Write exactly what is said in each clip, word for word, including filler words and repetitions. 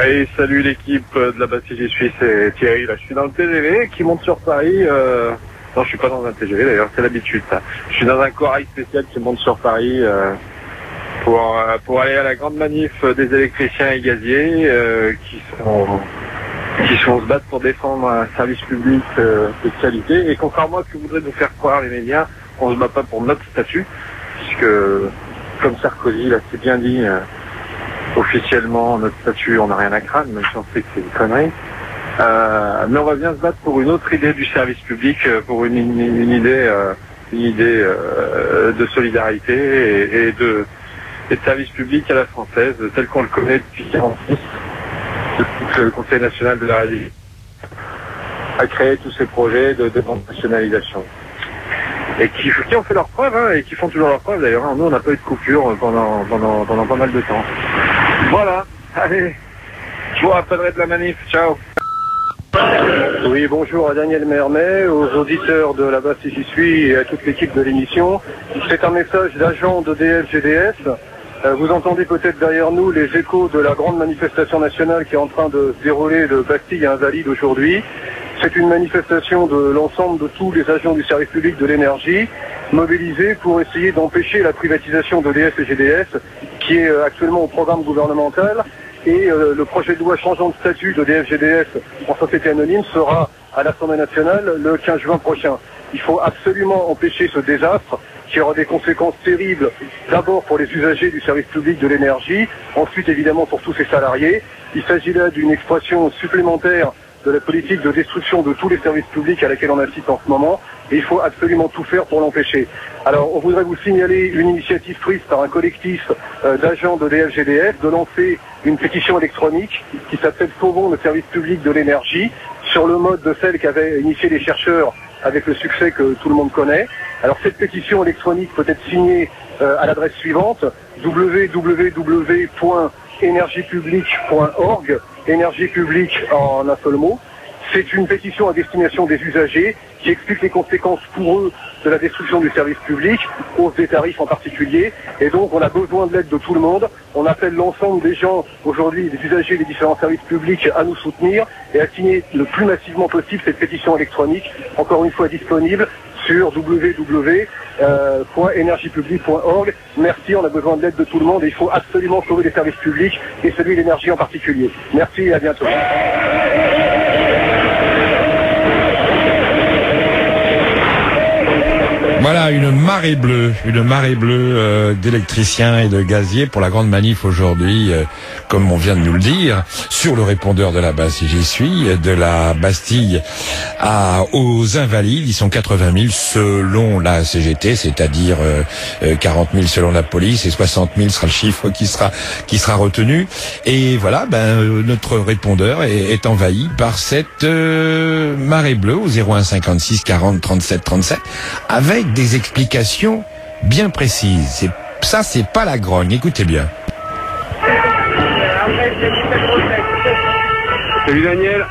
Oui, salut l'équipe de la Bastille, j'y suis, c'est Thierry. Là, je suis dans le T G V qui monte sur Paris. Euh... Non, je suis pas dans un T G V d'ailleurs, c'est l'habitude ça. Je suis dans un corail spécial qui monte sur Paris euh, pour euh, pour aller à la grande manif des électriciens et gaziers euh, qui sont qui sont se battre pour défendre un service public euh, de qualité. Et contrairement à ce que voudraient nous faire croire les médias, on se bat pas pour notre statut, puisque comme Sarkozy l'a si bien dit. Euh, Officiellement, notre statut, on n'a rien à craindre, même si on sait que c'est une connerie. Euh, mais on va bien se battre pour une autre idée du service public, pour une, une, une idée, euh, une idée euh, de solidarité et, et, de, et de service public à la française, tel qu'on le connaît depuis quarante-six, depuis que le Conseil national de la radio a créé tous ces projets de, de nationalisation. Et qui, qui ont fait leurs preuves, hein, et qui font toujours leurs preuves d'ailleurs. Hein. Nous, on n'a pas eu de coupure pendant, pendant, pendant pas mal de temps. Voilà, allez, je vous rappellerai de la manif, ciao. Oui, bonjour à Daniel Mermet, aux auditeurs de la base si j'y suis et à toute l'équipe de l'émission. C'est un message d'agent de D F G D S. Vous entendez peut-être derrière nous les échos de la grande manifestation nationale qui est en train de se dérouler de Bastille à Invalides aujourd'hui. C'est une manifestation de l'ensemble de tous les agents du service public de l'énergie mobilisés pour essayer d'empêcher la privatisation de D F et G D S qui est actuellement au programme gouvernemental. Et euh, le projet de loi changeant de statut de D F G D S en société anonyme sera à l'Assemblée nationale le quinze juin prochain. Il faut absolument empêcher ce désastre qui aura des conséquences terribles, d'abord pour les usagers du service public de l'énergie, ensuite évidemment pour tous ses salariés. Il s'agit là d'une expression supplémentaire de la politique de destruction de tous les services publics à laquelle on assiste en ce moment, et il faut absolument tout faire pour l'empêcher. Alors, on voudrait vous signaler une initiative prise par un collectif euh, d'agents de D F G D S de lancer une pétition électronique qui s'appelle « Sauvons le service public de l'énergie » sur le mode de celle qu'avaient initié les chercheurs avec le succès que tout le monde connaît. Alors, cette pétition électronique peut être signée euh, à l'adresse suivante, w w w point énergie publique point org, énergie publique en un seul mot. C'est une pétition à destination des usagers qui explique les conséquences pour eux de la destruction du service public, hausse des tarifs en particulier, et donc on a besoin de l'aide de tout le monde. On appelle l'ensemble des gens aujourd'hui, des usagers des différents services publics à nous soutenir et à signer le plus massivement possible cette pétition électronique, encore une fois disponible sur w w w point énergie publique point org. Merci, on a besoin de l'aide de tout le monde et il faut absolument sauver les services publics et celui de l'énergie en particulier. Merci et à bientôt. Voilà une marée bleue, une marée bleue euh, d'électriciens et de gaziers pour la grande manif aujourd'hui, euh, comme on vient de nous le dire, sur le répondeur de la base si j'y suis, de la Bastille à, aux Invalides. Ils sont quatre-vingt mille selon la C G T, c'est-à-dire euh, quarante mille selon la police et soixante mille sera le chiffre qui sera qui sera retenu. Et voilà, ben euh, notre répondeur est, est envahi par cette euh, marée bleue au zéro un cinquante-six quarante trente-sept trente-sept avec des explications bien précises. C'est, ça, c'est pas la grogne. Écoutez bien. Salut Daniel.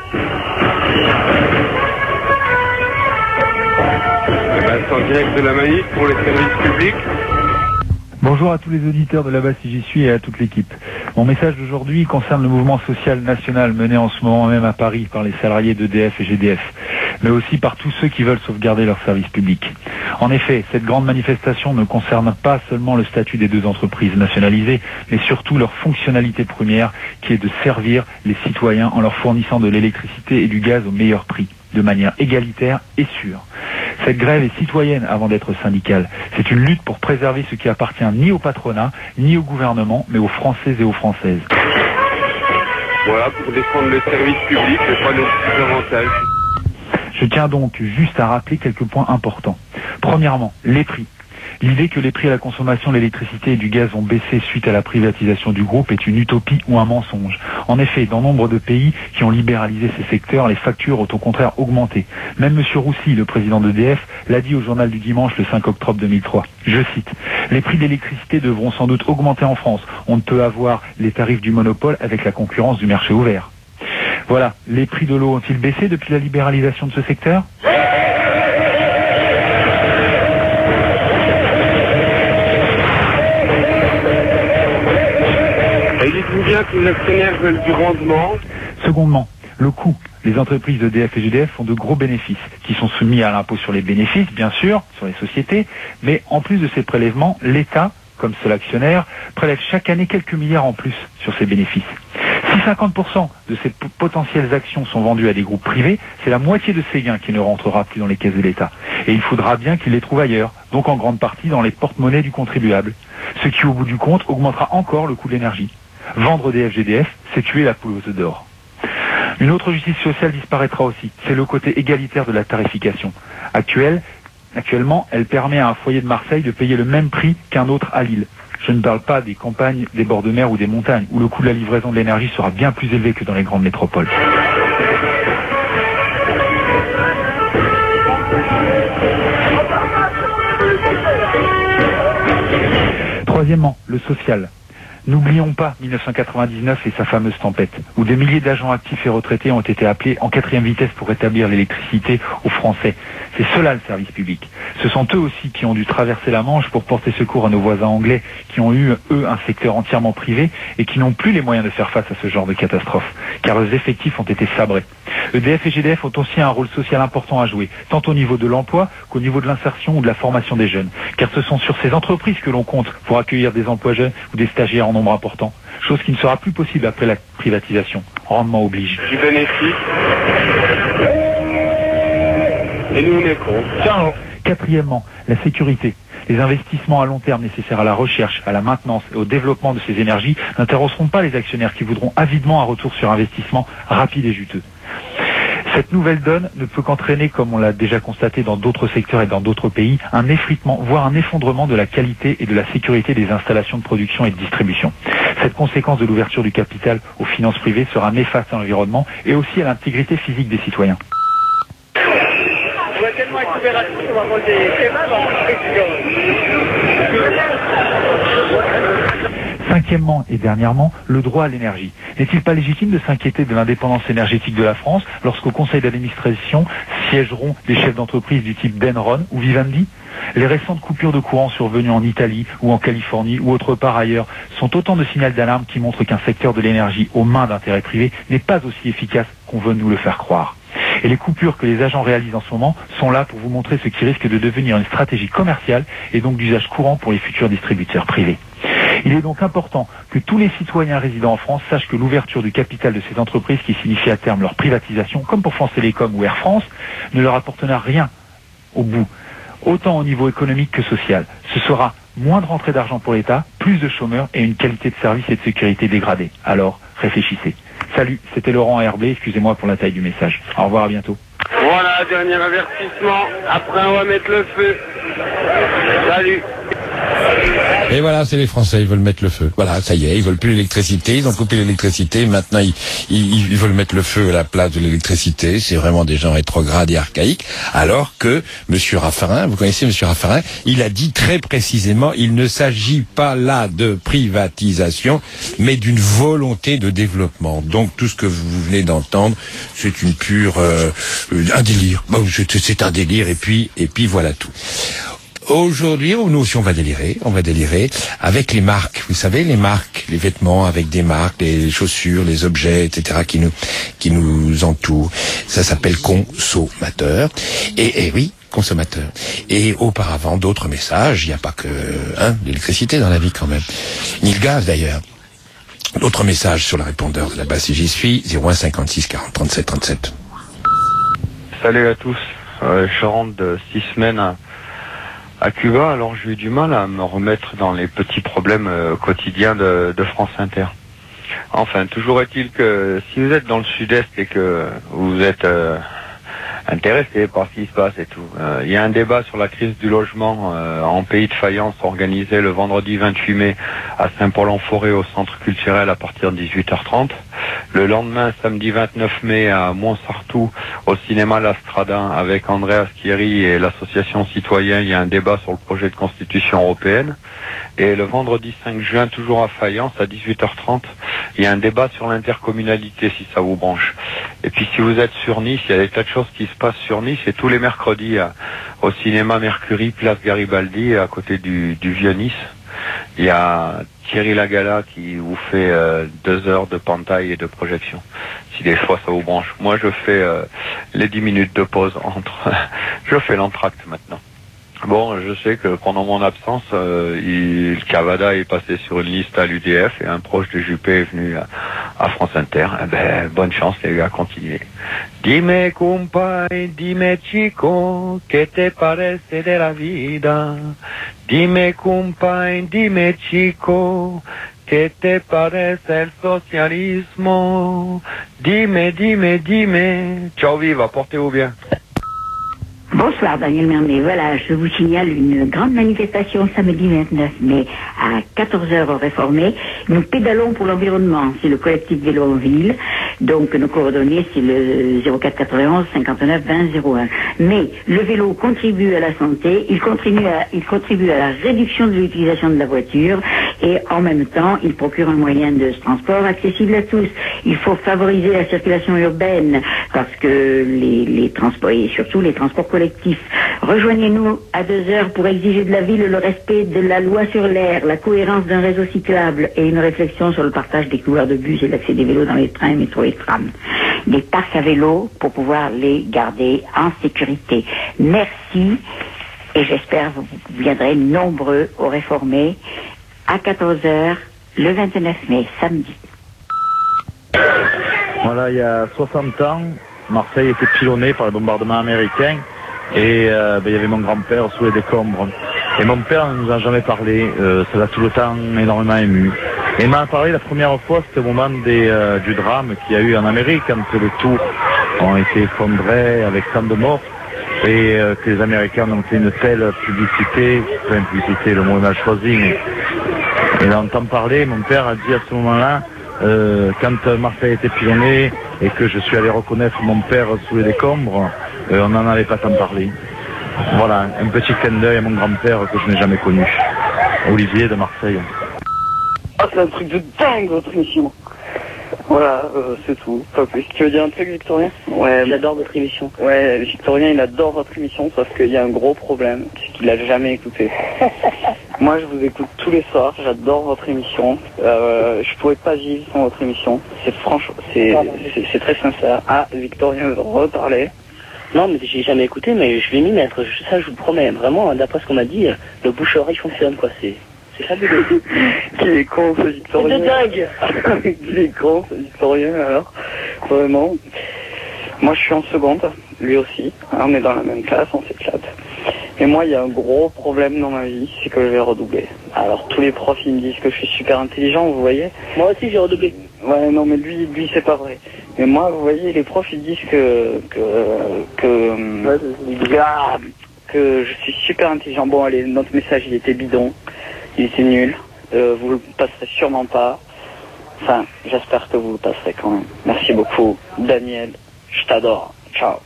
Eh ben, c'est en direct de la manif pour les services publics. Bonjour à tous les auditeurs de la base si j'y suis et à toute l'équipe. Mon message d'aujourd'hui concerne le mouvement social national mené en ce moment même à Paris par les salariés de D F et G D F, mais aussi par tous ceux qui veulent sauvegarder leur service public. En effet, cette grande manifestation ne concerne pas seulement le statut des deux entreprises nationalisées, mais surtout leur fonctionnalité première, qui est de servir les citoyens en leur fournissant de l'électricité et du gaz au meilleur prix, de manière égalitaire et sûre. Cette grève est citoyenne avant d'être syndicale. C'est une lutte pour préserver ce qui appartient ni au patronat, ni au gouvernement, mais aux Français et aux Françaises. Voilà, pour défendre le service public, c'est pas nos petits avantages. Je tiens donc juste à rappeler quelques points importants. Premièrement, les prix. L'idée que les prix à la consommation de l'électricité et du gaz ont baissé suite à la privatisation du groupe est une utopie ou un mensonge. En effet, dans nombre de pays qui ont libéralisé ces secteurs, les factures ont au contraire augmenté. Même M. Roussy, le président d'E D F, l'a dit au journal du dimanche le cinq octobre deux mille trois. Je cite, « Les prix de l'électricité devront sans doute augmenter en France. On ne peut avoir les tarifs du monopole avec la concurrence du marché ouvert. » Voilà, les prix de l'eau ont-ils baissé depuis la libéralisation de ce secteur ? dites-vous bien que les actionnaires veulent du rendement. Secondement, le coût. Les entreprises de E D F et G D F font de gros bénéfices, qui sont soumis à l'impôt sur les bénéfices, bien sûr, sur les sociétés, mais en plus de ces prélèvements, l'État, comme seul actionnaire, prélève chaque année quelques milliards en plus sur ces bénéfices. Si cinquante pour cent de ces potentielles actions sont vendues à des groupes privés, c'est la moitié de ces gains qui ne rentrera plus dans les caisses de l'État. Et il faudra bien qu'ils les trouvent ailleurs, donc en grande partie dans les porte-monnaies du contribuable. Ce qui, au bout du compte, augmentera encore le coût de l'énergie. Vendre E D F G D F, c'est tuer la poule aux œufs d'or. Une autre justice sociale disparaîtra aussi, c'est le côté égalitaire de la tarification. Actuelle, actuellement, elle permet à un foyer de Marseille de payer le même prix qu'un autre à Lille. Je ne parle pas des campagnes, des bords de mer ou des montagnes, où le coût de la livraison de l'énergie sera bien plus élevé que dans les grandes métropoles. Troisièmement, le social. N'oublions pas mille neuf cent quatre-vingt-dix-neuf et sa fameuse tempête, où des milliers d'agents actifs et retraités ont été appelés en quatrième vitesse pour rétablir l'électricité aux Français. C'est cela le service public. Ce sont eux aussi qui ont dû traverser la Manche pour porter secours à nos voisins anglais, qui ont eu, eux, un secteur entièrement privé et qui n'ont plus les moyens de faire face à ce genre de catastrophe, car leurs effectifs ont été sabrés. E D F et G D F ont aussi un rôle social important à jouer, tant au niveau de l'emploi qu'au niveau de l'insertion ou de la formation des jeunes, car ce sont sur ces entreprises que l'on compte pour accueillir des emplois jeunes ou des stagiaires en nombre important, chose qui ne sera plus possible après la privatisation. Rendement oblige. Du bénéfice. Et nous on est contre. Ciao. Quatrièmement, la sécurité. Les investissements à long terme nécessaires à la recherche, à la maintenance et au développement de ces énergies n'intéresseront pas les actionnaires qui voudront avidement un retour sur investissement rapide et juteux. Cette nouvelle donne ne peut qu'entraîner, comme on l'a déjà constaté dans d'autres secteurs et dans d'autres pays, un effritement, voire un effondrement de la qualité et de la sécurité des installations de production et de distribution. Cette conséquence de l'ouverture du capital aux finances privées sera néfaste à l'environnement et aussi à l'intégrité physique des citoyens. Cinquièmement et dernièrement, le droit à l'énergie. N'est-il pas légitime de s'inquiéter de l'indépendance énergétique de la France lorsqu'au conseil d'administration siégeront des chefs d'entreprise du type d'Enron ou Vivendi? Les récentes coupures de courant survenues en Italie ou en Californie ou autre part ailleurs sont autant de signaux d'alarme qui montrent qu'un secteur de l'énergie aux mains d'intérêts privés n'est pas aussi efficace qu'on veut nous le faire croire. Et les coupures que les agents réalisent en ce moment sont là pour vous montrer ce qui risque de devenir une stratégie commerciale et donc d'usage courant pour les futurs distributeurs privés. Il est donc important que tous les citoyens résidant en France sachent que l'ouverture du capital de ces entreprises qui signifie à terme leur privatisation, comme pour France Télécom ou Air France, ne leur apportera rien au bout, autant au niveau économique que social. Ce sera moins de rentrée d'argent pour l'État, plus de chômeurs et une qualité de service et de sécurité dégradée. Alors, réfléchissez. Salut, c'était Laurent Herblé, excusez-moi pour la taille du message. Au revoir, à bientôt. Voilà, dernier avertissement. Après, on va mettre le feu. Salut. Et voilà, c'est les Français, ils veulent mettre le feu. Voilà, ça y est, ils veulent plus l'électricité, ils ont coupé l'électricité, maintenant ils, ils, ils veulent mettre le feu à la place de l'électricité. C'est vraiment des gens rétrogrades et archaïques. Alors que Monsieur Raffarin, vous connaissez Monsieur Raffarin, il a dit très précisément, il ne s'agit pas là de privatisation, mais d'une volonté de développement. Donc tout ce que vous venez d'entendre, c'est une pure, euh, un délire. Bon, c'est un délire et puis, et puis voilà tout. Aujourd'hui, nous aussi, on va délirer, on va délirer avec les marques. Vous savez, les marques, les vêtements avec des marques, les chaussures, les objets, et cetera qui nous, qui nous entourent. Ça s'appelle consommateur. Et, et oui, consommateur. Et auparavant, d'autres messages. Il n'y a pas que, hein, l'électricité dans la vie quand même. Ni le gaz d'ailleurs. D'autres messages sur le répondeur de la base si j'y suis, zéro un cinquante-six quarante trente-sept trente-sept. Salut à tous. Euh, je rentre de six semaines à À Cuba, alors j'ai eu du mal à me remettre dans les petits problèmes euh, quotidiens de, de France Inter. Enfin, toujours est-il que si vous êtes dans le sud-est et que vous êtes euh, intéressé par ce qui se passe et tout, euh, il y a un débat sur la crise du logement euh, en pays de faïence organisé le vendredi vingt-huit mai à Saint-Paul-en-Forêt au centre culturel à partir de dix-huit heures trente. Le lendemain, samedi vingt-neuf mai, à Montsartou, au cinéma La Strada, avec Andrea Schieri et l'association Citoyen, il y a un débat sur le projet de constitution européenne. Et le vendredi cinq juin, toujours à Fayence, à dix-huit heures trente, il y a un débat sur l'intercommunalité, si ça vous branche. Et puis si vous êtes sur Nice, il y a des tas de choses qui se passent sur Nice, et tous les mercredis, à, au cinéma Mercury, place Garibaldi, à côté du, du Vieux Nice, Il y a Thierry Lagala qui vous fait euh, deux heures de pantaille et de projection. Si des fois ça vous branche. Moi je fais euh, les dix minutes de pause entre. Je fais l'entracte maintenant. Bon, je sais que pendant mon absence, euh, il, Cavada est passé sur une liste à l'U D F et un proche de Juppé est venu à, à France Inter. Eh ben, bonne chance les gars, continuez. Dime compay, dime chico, que te parece de la vida. Dime compay, dime chico, que te parece el socialismo. Dime, dime, dime. Ciao viva, portez-vous bien. Bonsoir Daniel Mermet, voilà, je vous signale une grande manifestation samedi vingt-neuf mai à quatorze heures au Réformé. Nous pédalons pour l'environnement, c'est le collectif Vélo en Ville, donc nos coordonnées c'est le zéro quatre quatre-vingt-onze cinquante-neuf vingt zéro un. Mais le vélo contribue à la santé, il contribue à, il contribue à la réduction de l'utilisation de la voiture et en même temps il procure un moyen de transport accessible à tous. Il faut favoriser la circulation urbaine parce que les, les transports et surtout les transports collectifs. Rejoignez-nous à deux heures pour exiger de la ville le respect de la loi sur l'air, la cohérence d'un réseau cyclable et une réflexion sur le partage des couloirs de bus et l'accès des vélos dans les trains, métro et trams. Des parcs à vélos pour pouvoir les garder en sécurité. Merci et j'espère que vous viendrez nombreux au Réformé à quatorze heures le vingt-neuf mai, samedi. Voilà, il y a soixante ans, Marseille était pilonnée par le bombardement américain. Et euh, ben, il y avait mon grand-père sous les décombres. Et mon père ne nous a jamais parlé, euh, ça l'a tout le temps énormément ému. Et il m'a parlé la première fois, c'était au moment des, euh, du drame qu'il y a eu en Amérique, quand les tours ont été effondrés avec tant de morts, et euh, que les Américains ont fait une telle publicité, enfin publicité, le mot est mal choisi, mais il entend parler, mon père a dit à ce moment-là, euh, quand Marseille était pilonné, et que je suis allé reconnaître mon père sous les décombres, Euh, on n'en avait pas tant parlé. Voilà, un petit clin d'œil à mon grand-père que je n'ai jamais connu. Olivier de Marseille. Ah, c'est un truc de dingue votre émission. Voilà, euh, c'est tout, pas plus. Tu veux dire un truc, Victorien? Ouais, j'adore votre émission. Ouais, Victorien, il adore votre émission, sauf qu'il y a un gros problème, c'est qu'il a jamais écouté. Moi, je vous écoute tous les soirs, j'adore votre émission. Euh, je pourrais pas vivre sans votre émission. C'est franchement, c'est, c'est, c'est très sincère. Ah, Victorien veut reparler. Non, mais j'ai jamais écouté, mais je vais m'y mettre. Ça, je vous le promets. Vraiment, d'après ce qu'on m'a dit, le bouche-oreille fonctionne, quoi. C'est, c'est fabuleux. Qui est con, ce Victorien. C'est de dingue. Qui est con, ce Victorien, alors. Vraiment. Moi, je suis en seconde. Lui aussi. On est dans la même classe, on s'éclate. Et moi, il y a un gros problème dans ma vie, c'est que je vais redoubler. Alors, tous les profs, ils me disent que je suis super intelligent, vous voyez. Moi aussi, j'ai redoublé. Ouais, non, mais lui, lui, c'est pas vrai. Mais moi, vous voyez, les profs, ils disent que, que, que, ouais, ah, que je suis super intelligent. Bon, allez, notre message, il était bidon. Il était nul. Euh, vous le passerez sûrement pas. Enfin, j'espère que vous le passerez quand même. Merci beaucoup. Daniel, je t'adore. Ciao.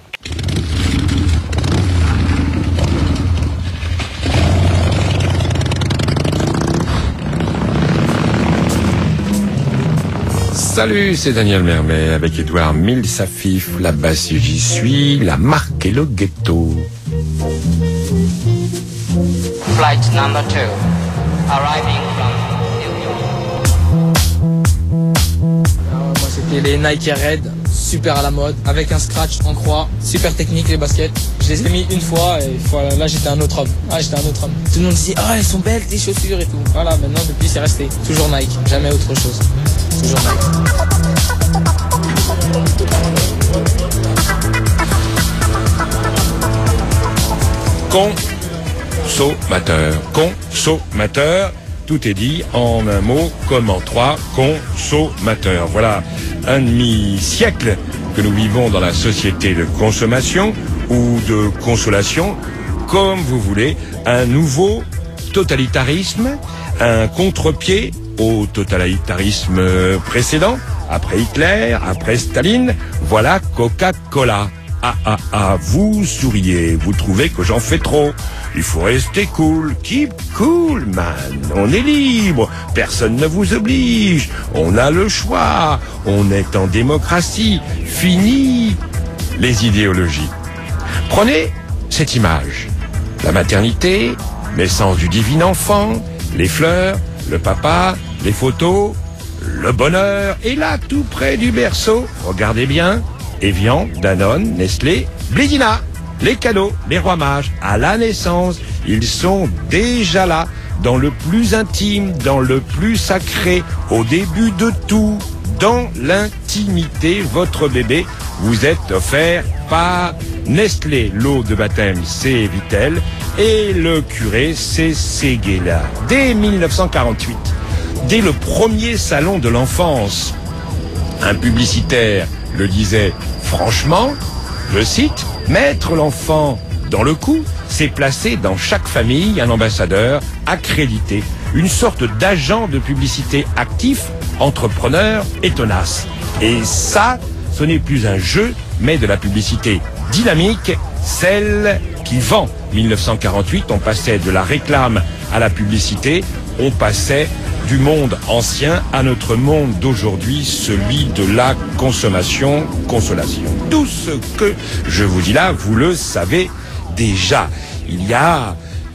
Salut, c'est Daniel Mermet avec Édouard Milsafif, la basse J'y suis, la marque et le ghetto. Flight number two, arriving from New York. Alors, moi c'était les Nike Red, super à la mode, avec un scratch en croix, super technique les baskets. Je les ai mis une fois et voilà, là j'étais un autre homme. Ah, j'étais un autre homme. Tout le monde disait, ah, elles sont belles tes chaussures et tout. Voilà, maintenant depuis c'est resté. Toujours Nike, jamais autre chose. Toujours Nike. Consommateur, consommateur, tout est dit en un mot comme en trois, consommateur. Voilà un demi-siècle que nous vivons dans la société de consommation ou de consolation, comme vous voulez, un nouveau totalitarisme, un contre-pied au totalitarisme précédent, après Hitler, après Staline, voilà Coca-Cola. Ah ah ah, vous souriez, vous trouvez que j'en fais trop. Il faut rester cool, keep cool man, on est libre, personne ne vous oblige, on a le choix, on est en démocratie, fini les idéologies. Prenez cette image, la maternité, naissance du divin enfant, les fleurs, le papa, les photos, le bonheur. Et là, tout près du berceau, regardez bien, Evian, Danone, Nestlé, Blédina. Les cadeaux, les rois mages, à la naissance, ils sont déjà là, dans le plus intime, dans le plus sacré, au début de tout, dans l'intimité, votre bébé vous est offert par Nestlé. L'eau de baptême, c'est Vitel, et le curé, c'est Séguéla. Dès mille neuf cent quarante-huit, dès le premier salon de l'enfance, un publicitaire le disait franchement, je cite, « Mettre l'enfant dans le coup, c'est placer dans chaque famille un ambassadeur accrédité, une sorte d'agent de publicité actif, entrepreneur et tenace. Et ça, ce n'est plus un jeu, mais de la publicité dynamique, celle qui vend. » mille neuf cent quarante-huit, on passait de la réclame à la publicité, on passait du monde ancien à notre monde d'aujourd'hui, celui de la consommation, consolation. Tout ce que je vous dis là, vous le savez déjà. Il y a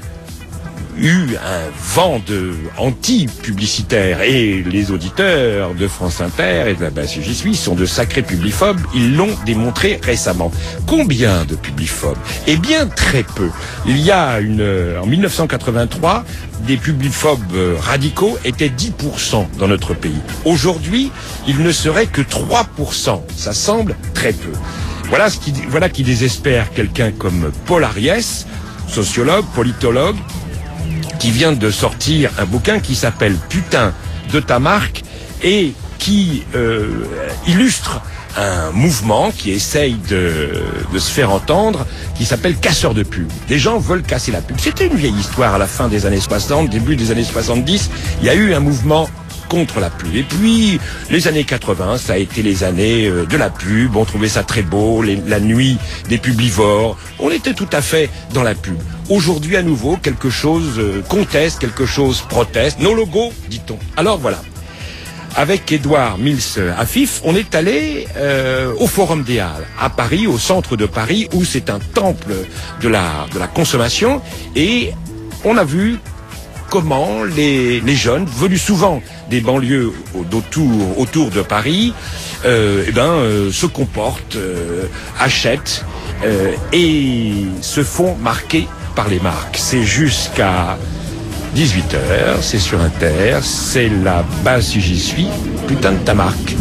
eu un vent de anti-publicitaire et les auditeurs de France Inter et de la base J'y suis sont de sacrés publiphobes, ils l'ont démontré récemment. Combien de publiphobes? Eh bien très peu. Il y a une, en mille neuf cent quatre-vingt-trois, des publiphobes radicaux étaient dix pour cent dans notre pays. Aujourd'hui, il ne serait que trois pour cent. Ça semble très peu. Voilà ce qui, voilà qui désespère quelqu'un comme Paul Ariès, sociologue, politologue, qui vient de sortir un bouquin qui s'appelle « Putain de ta marque » et qui euh, illustre un mouvement qui essaye de, de se faire entendre, qui s'appelle casseur de pub. Des gens veulent casser la pub. C'était une vieille histoire à la fin des années soixante, début des années soixante-dix. Il y a eu un mouvement contre la pub. Et puis, les années quatre-vingts, ça a été les années de la pub. On trouvait ça très beau, les, la nuit des publivores. On était tout à fait dans la pub. Aujourd'hui, à nouveau, quelque chose conteste, quelque chose proteste. Nos logos, dit-on. Alors voilà. Avec Édouard Mills Afif, on est allé euh, au Forum des Halles, à Paris, au centre de Paris, où c'est un temple de la, de la consommation. Et on a vu comment les, les jeunes, venus souvent des banlieues autour, autour de Paris, euh, eh ben, euh, se comportent, euh, achètent euh, et se font marquer par les marques. C'est jusqu'à dix-huit heures, c'est sur Inter, c'est la base si j'y suis, putain de ta marque.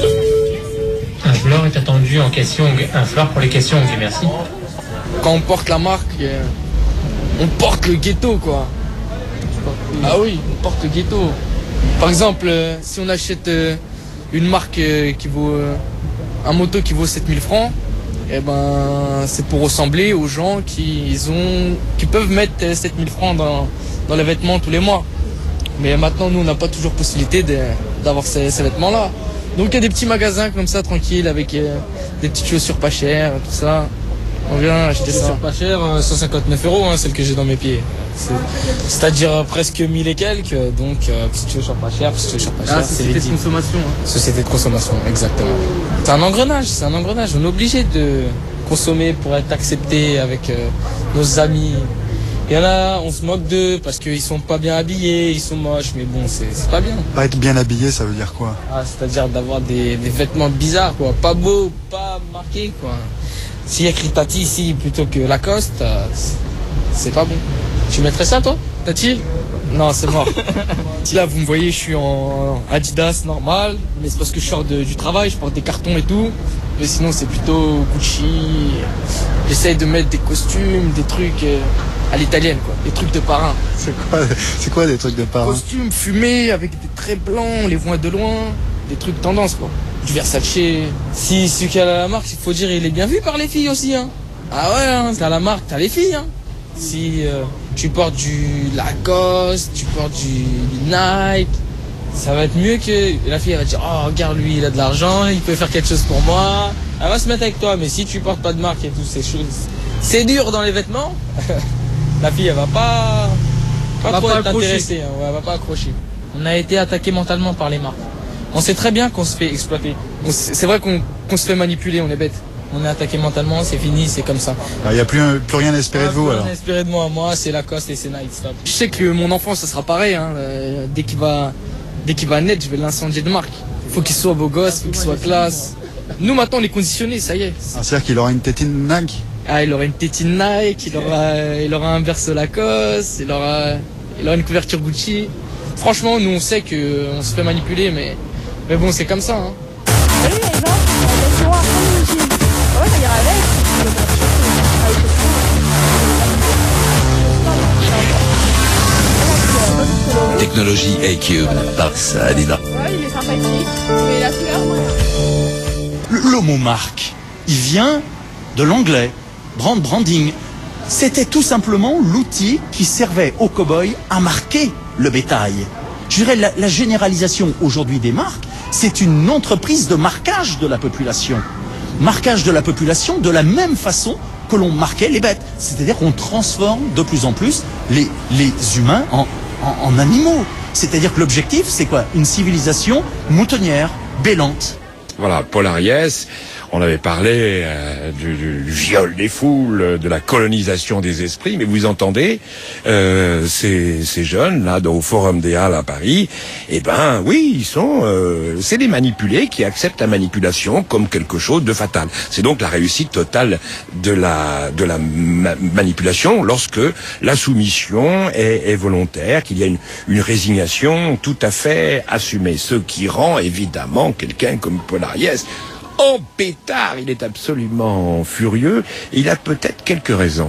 Un fleur est attendu en question, un fleur pour les questions, ok, merci. Quand on porte la marque, on porte le ghetto, quoi. Ah oui, on porte le ghetto. Par exemple, euh, si on achète euh, une marque euh, qui vaut euh, un moto qui vaut sept mille francs, eh ben c'est pour ressembler aux gens qui ils ont qui peuvent mettre euh, sept mille francs dans dans les vêtements tous les mois. Mais maintenant, nous, on n'a pas toujours possibilité de, d'avoir ces, ces vêtements-là. Donc il y a des petits magasins comme ça, tranquilles, avec euh, des petites chaussures pas chères, tout ça. On vient acheter ça. Pas cher, cent cinquante-neuf euros, hein, celle que j'ai dans mes pieds. C'est, c'est-à-dire presque mille et quelques, donc euh, petite chaussure pas chère, petite chaussure pas chère. Ah, société de consommation. Hein. Société de consommation, exactement. C'est un engrenage, c'est un engrenage. On est obligé de consommer pour être accepté avec euh, nos amis. Il y en a, on se moque d'eux parce qu'ils sont pas bien habillés, ils sont moches, mais bon, c'est, c'est pas bien. Pas être bien habillé, ça veut dire quoi? Ah, c'est-à-dire d'avoir des, des vêtements bizarres, quoi. Pas beaux, pas marqués, quoi. S'il y a écrit Tati ici plutôt que Lacoste, euh, c'est, c'est pas bon. Tu mettrais ça, toi, Tati? Non, c'est mort. Là, vous me voyez, je suis en Adidas normal, mais c'est parce que je sors de, du travail, je porte des cartons et tout. Mais sinon, c'est plutôt Gucci. J'essaye de mettre des costumes, des trucs euh, à l'italienne, quoi. Des trucs de parrain. C'est quoi, c'est quoi des trucs de parrain? Costumes fumés avec des traits blancs, on les voit de loin. Des trucs tendance, quoi. Du Versace. Si celui qui a la marque, il faut dire, il est bien vu par les filles aussi, hein. Ah ouais, hein, t'as la marque, t'as les filles, hein. Si euh, tu portes du Lacoste, tu portes du Nike, ça va être mieux que la fille elle va dire oh regarde lui il a de l'argent, il peut faire quelque chose pour moi, elle va se mettre avec toi. Mais si tu portes pas de marque et tout ces choses, c'est dur dans les vêtements. La fille elle va pas pas va trop pas être accrocher. intéressée, hein, ouais, elle va pas accrocher. On a été attaqué mentalement par les marques. On sait très bien qu'on se fait exploiter. On sait- c'est vrai qu'on qu'on se fait manipuler, on est bête. On est attaqué mentalement, c'est fini, c'est comme ça. Il n'y a plus, plus rien à espérer de vous alors. Rien à espérer de moi, moi c'est Lacoste et c'est Nike, stop. Je sais que mon enfant, ça sera pareil. Hein. Euh, dès qu'il va, dès qu'il va naître, je vais l'incendier de marque. Faut qu'il soit beau gosse, faut qu'il soit classe. Nous maintenant, on est conditionnés, ça y est. Ah, c'est-à-dire qu'il aura une tétine Nike. Ah, il aura une tétine Nike, il aura, il aura un berceau Lacoste, il aura, il aura une couverture Gucci. Franchement, nous on sait que on se fait manipuler, mais, mais bon, c'est comme ça. Hein. Salut les gens, on va apprendre le jean. Ouais, ça ira avec. Technologie A-Cube par Adidas. Ouais, il est sympathique, mais la couleur, Le, le mot marque, il vient de l'anglais, brand branding. C'était tout simplement l'outil qui servait aux cow-boys à marquer le bétail. Je dirais la, la généralisation aujourd'hui des marques, c'est une entreprise de marquage de la population. Marquage de la population de la même façon que l'on marquait les bêtes. C'est-à-dire qu'on transforme de plus en plus les, les humains en, en, en animaux. C'est-à-dire que l'objectif, c'est quoi? Une civilisation moutonnière, bêlante. Voilà, Paul Ariès, on avait parlé euh, du, du viol des foules, de la colonisation des esprits, mais vous entendez, euh, ces, ces jeunes là au Forum des Halles à Paris, eh ben oui, ils sont, euh, c'est des manipulés qui acceptent la manipulation comme quelque chose de fatal. C'est donc la réussite totale de la de la ma manipulation lorsque la soumission est, est volontaire, qu'il y a une, une résignation tout à fait assumée, ce qui rend évidemment quelqu'un comme Paul Ariès en pétard. Il est absolument furieux et il a peut-être quelques raisons.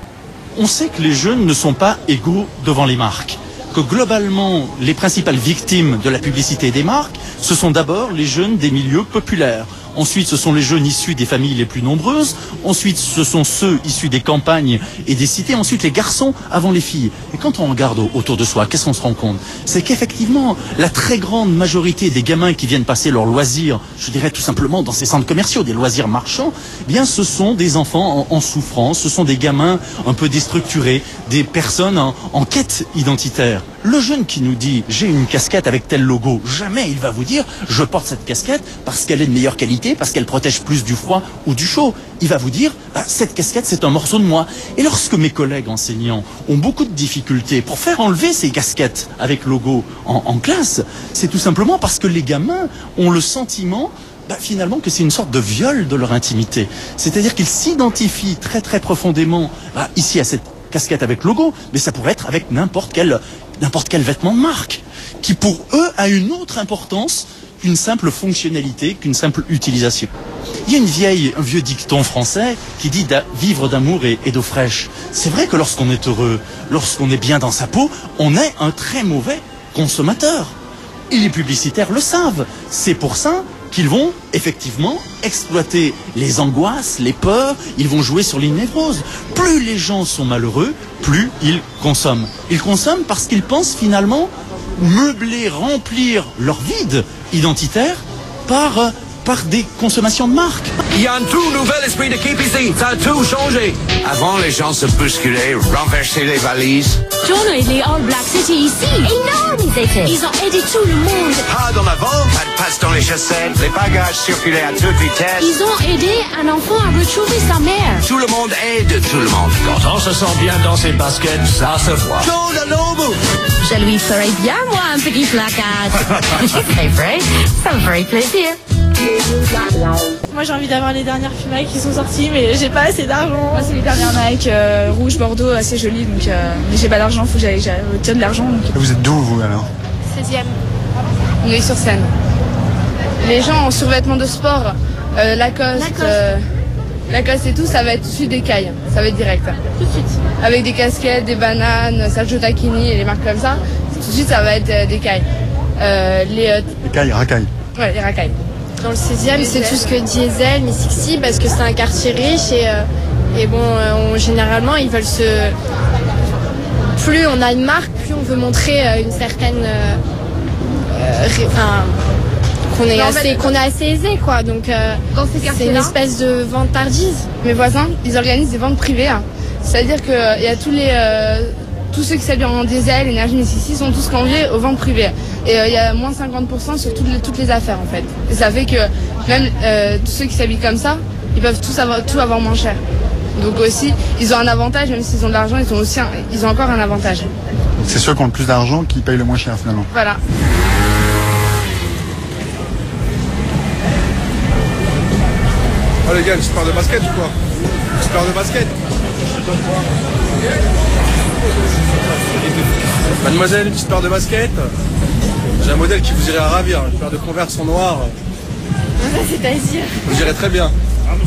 On sait que les jeunes ne sont pas égaux devant les marques, que globalement les principales victimes de la publicité des marques, ce sont d'abord les jeunes des milieux populaires. Ensuite, ce sont les jeunes issus des familles les plus nombreuses. Ensuite, ce sont ceux issus des campagnes et des cités. Ensuite, les garçons avant les filles. Et quand on regarde autour de soi, qu'est-ce qu'on se rend compte? C'est qu'effectivement, la très grande majorité des gamins qui viennent passer leurs loisirs, je dirais tout simplement dans ces centres commerciaux, des loisirs marchands, eh bien, ce sont des enfants en, en souffrance, ce sont des gamins un peu déstructurés, des personnes en, en quête identitaire. Le jeune qui nous dit « j'ai une casquette avec tel logo », jamais il va vous dire « je porte cette casquette parce qu'elle est de meilleure qualité, parce qu'elle protège plus du froid ou du chaud ». Il va vous dire bah, « cette casquette c'est un morceau de moi ». Et lorsque mes collègues enseignants ont beaucoup de difficultés pour faire enlever ces casquettes avec logo en, en classe, c'est tout simplement parce que les gamins ont le sentiment Bah, finalement que c'est une sorte de viol de leur intimité. C'est-à-dire qu'ils s'identifient très très profondément bah, ici à cette casquette avec logo, mais ça pourrait être avec n'importe quel, n'importe quel vêtement de marque, qui pour eux a une autre importance qu'une simple fonctionnalité, qu'une simple utilisation. Il y a une vieille, un vieux dicton français qui dit « vivre d'amour et, et d'eau fraîche ». C'est vrai que lorsqu'on est heureux, lorsqu'on est bien dans sa peau, on est un très mauvais consommateur. Et les publicitaires le savent. C'est pour ça qu'ils vont effectivement exploiter les angoisses, les peurs, ils vont jouer sur les névroses. Plus les gens sont malheureux, plus ils consomment. Ils consomment parce qu'ils pensent finalement meubler, remplir leur vide identitaire par, euh, par des consommations de marque. Il y a un tout nouvel esprit d'équipe ici, ça a tout changé. Avant, les gens se bousculaient, renversaient les valises. John et les All Blacks étaient ici. Énormes ils étaient. Ils ont aidé tout le monde. Pas dans l'avant, pas de passe dans les chaussettes, les bagages circulaient à toute vitesse. Ils ont aidé un enfant à retrouver sa mère. Tout le monde aide tout le monde. Quand on se sent bien dans ses baskets, ça se voit. John à l'ombre. Je lui ferai bien, moi, un petit placard. C'est vrai, ça me ferait plaisir. Moi j'ai envie d'avoir les dernières Nike qui sont sorties, mais j'ai pas assez d'argent. Moi c'est les dernières Nike euh, rouge bordeaux assez jolies, donc euh, mais j'ai pas d'argent, faut que j'aille tiens de l'argent. Donc... Vous êtes d'où vous alors? seizième. On est sur Seine. Les gens en survêtement de sport, euh, Lacoste, Lacoste. Euh, Lacoste et tout, ça va être tout de suite des cailles, ça va être direct. Tout de suite. Avec des casquettes, des bananes, Sergio Tacchini et les marques comme ça, tout de suite ça va être euh, des cailles. Euh, les, euh... les cailles, racailles. Ouais, les racailles. Dans le seizième, c'est tout ce que Diesel, Mississippi, parce que c'est un quartier riche et, euh, et bon, euh, on, généralement, ils veulent se... Plus on a une marque, plus on veut montrer euh, une certaine... Euh, euh, enfin, qu'on est, assez, qu'on est assez aisé, quoi. Donc, euh, c'est une espèce de vente tardive. Mes voisins, ils organisent des ventes privées. Hein. C'est-à-dire qu'il euh, y a tous les... Euh, tous ceux qui s'habillent en diesel, énergie Mississippi sont tous conviés aux ventes privées. Et il euh, y a moins cinquante pour cent sur toutes les, toutes les affaires en fait. Et ça fait que même euh, tous ceux qui s'habillent comme ça, ils peuvent tous avoir, tout avoir moins cher. Donc aussi, ils ont un avantage, même s'ils ont de l'argent, ils ont aussi un, ils ont encore un avantage. C'est ceux qui ont le plus d'argent qui payent le moins cher finalement. Voilà. Oh les gars, une petite paire de basket ou quoi? Une petite paire de basket. Mademoiselle, une petite paire de basket. J'ai un modèle qui vous irait à ravir, une paire de Converse en noir. C'est-à-dire Vous irez très bien.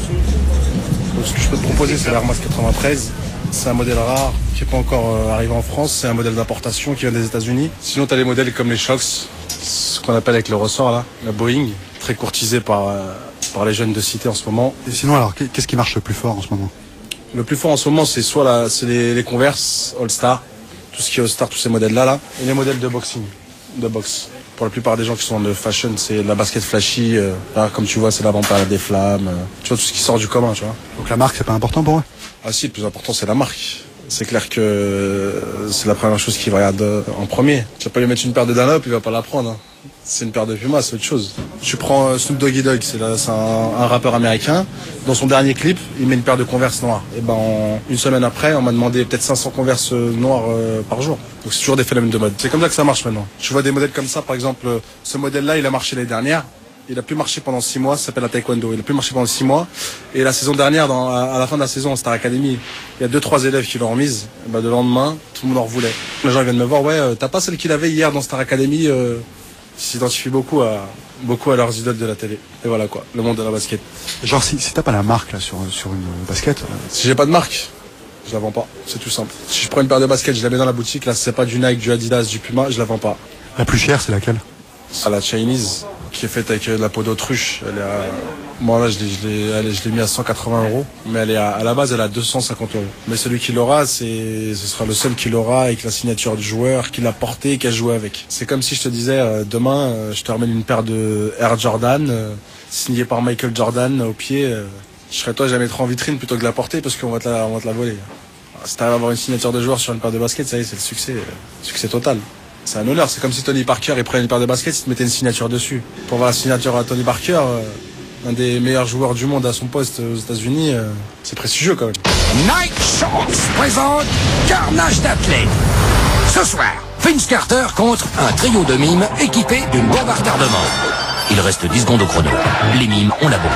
Donc, ce que je peux te proposer, c'est l'Air Max quatre-vingt-treize. C'est un modèle rare qui n'est pas encore euh, arrivé en France. C'est un modèle d'importation qui vient des États-Unis. Sinon, tu as les modèles comme les Shox, ce qu'on appelle avec le ressort là, la Boeing, très courtisé par, euh, par les jeunes de cité en ce moment. Et sinon, alors, qu'est-ce qui marche le plus fort en ce moment? Le plus fort en ce moment, c'est soit la, c'est les, les Converse All-Star, tout ce qui est All-Star, tous ces modèles-là, là, et les modèles de boxing, de boxe. Pour la plupart des gens qui sont de fashion, c'est la basket flashy. Euh, là, comme tu vois, c'est la vampire des flammes. Euh, tu vois, tout ce qui sort du commun, tu vois. Donc la marque, c'est pas important pour eux? Ah si, le plus important, c'est la marque. C'est clair que euh, c'est la première chose qu'ils regardent en premier. Tu vas pas lui mettre une paire de Dunlop, il va pas la prendre. Hein. C'est une paire de Puma, c'est autre chose. Tu prends euh, Snoop Doggy Dogg, c'est, là, c'est un, un rappeur américain. Dans son dernier clip, il met une paire de Converse noires. Et ben, en, une semaine après, on m'a demandé peut-être cinq cents Converse noires euh, par jour. Donc c'est toujours des phénomènes de mode. C'est comme ça que ça marche maintenant. Tu vois des modèles comme ça, par exemple, ce modèle-là, il a marché l'année dernière. Il a plus marché pendant six mois, ça s'appelle la Taekwondo. Il a plus marché pendant six mois. Et la saison dernière, dans, à la fin de la saison en Star Academy, il y a deux, trois élèves qui l'ont remise. Et ben, le lendemain, tout le monde en revoulait. Les gens viennent me voir, ouais, euh, t'as pas celle qu'il avait hier dans Star Academy euh, Ils s'identifient beaucoup à, beaucoup à leurs idoles de la télé. Et voilà quoi, le monde de la basket. Genre, si, si t'as pas la marque là sur, sur une basket. Euh... Si j'ai pas de marque, je la vends pas. C'est tout simple. Si je prends une paire de baskets, je la mets dans la boutique. Là, c'est pas du Nike, du Adidas, du Puma, je la vends pas. La plus chère, c'est laquelle? C'est la Chinese, qui est faite avec de la peau d'autruche. Elle est à... Moi là je l'ai, je l'ai, elle, je l'ai mis à cent quatre-vingts euros, mais elle est à, à la base elle est à deux cent cinquante euros. Mais celui qui l'aura, c'est, ce sera le seul qui l'aura avec la signature du joueur, qui l'a porté et qui a joué avec. C'est comme si je te disais euh, demain, euh, je te ramène une paire de Air Jordan euh, signée par Michael Jordan au pied. Euh, je serais toi, je la mettrai en vitrine plutôt que de la porter parce qu'on va te la, on va te la voler. Si t'arrives à avoir une signature de joueur sur une paire de baskets, ça y est, c'est le succès, euh, succès total. C'est un honneur, c'est comme si Tony Parker il prenait une paire de baskets, il te mettait une signature dessus. Pour avoir la signature à Tony Parker, euh, un des meilleurs joueurs du monde à son poste aux États-Unis, euh, c'est prestigieux quand même. Nike Shox présente Carnage d'athlètes. Ce soir, Vince Carter contre un trio de mimes équipés d'une bombe à retardement. Il reste dix secondes au chrono. Les mimes ont la bombe.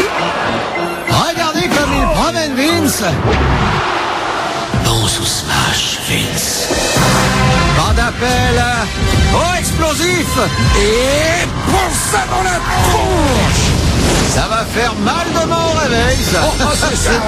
Regardez comme il promène Vince. Bon sous smash, Vince. Pas d'appel. Oh, explosif. Et pour ça dans la tronche. Ça va faire mal demain au réveil, ça. Oh, c'est ça.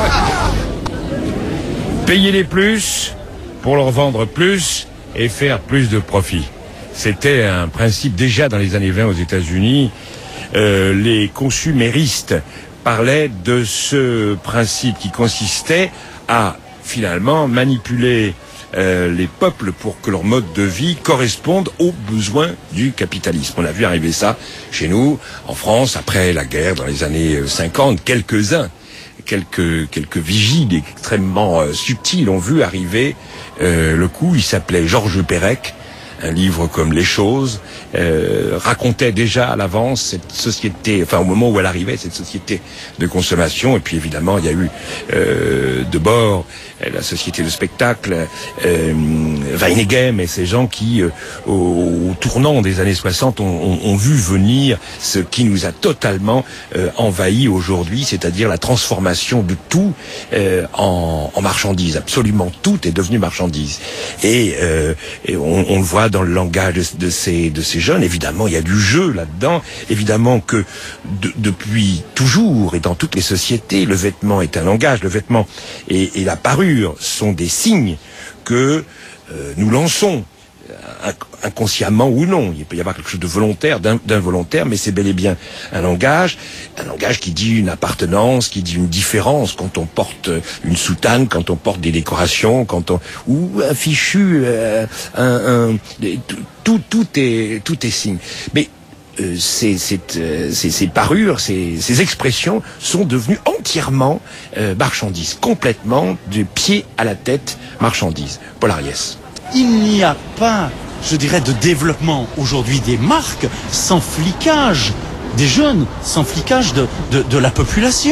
Payer plus pour leur vendre plus et faire plus de profit. C'était un principe déjà dans les années vingt aux États-Unis. Euh, les consuméristes parlaient de ce principe qui consistait à finalement manipuler Euh, les peuples pour que leur mode de vie corresponde aux besoins du capitalisme. On a vu arriver ça chez nous, en France, après la guerre, dans les années cinquante, quelques-uns, quelques, quelques vigiles extrêmement euh, subtils ont vu arriver euh, le coup. Il s'appelait Georges Perec. Un livre comme Les Choses euh, racontait déjà à l'avance cette société, enfin au moment où elle arrivait, cette société de consommation. Et puis évidemment, il y a eu euh, de bord la société de spectacle, euh, Weinegem et ces gens qui, euh, au, au tournant des années soixante, ont, ont, ont vu venir ce qui nous a totalement euh, envahi aujourd'hui, c'est-à-dire la transformation de tout euh, en, en marchandise. Absolument tout est devenu marchandise. Et, euh, et on, on le voit dans le langage de, de, ces, de ces jeunes. Évidemment, il y a du jeu là-dedans. Évidemment que de, depuis toujours et dans toutes les sociétés, le vêtement est un langage. Le vêtement et, et la parure sont des signes que euh, nous lançons, inconsciemment ou non. Il peut y avoir quelque chose de volontaire, d'involontaire, mais c'est bel et bien un langage, un langage qui dit une appartenance, qui dit une différence quand on porte une soutane, quand on porte des décorations, quand on ou un fichu, euh, un, un, tout, tout est, tout est signe. Mais Euh, ces, ces, ces, ces parures, ces, ces expressions sont devenues entièrement euh, marchandises, complètement du pied à la tête marchandises. Paul Ariès. Il n'y a pas, je dirais, de développement aujourd'hui des marques sans flicage des jeunes, sans flicage de, de, de la population.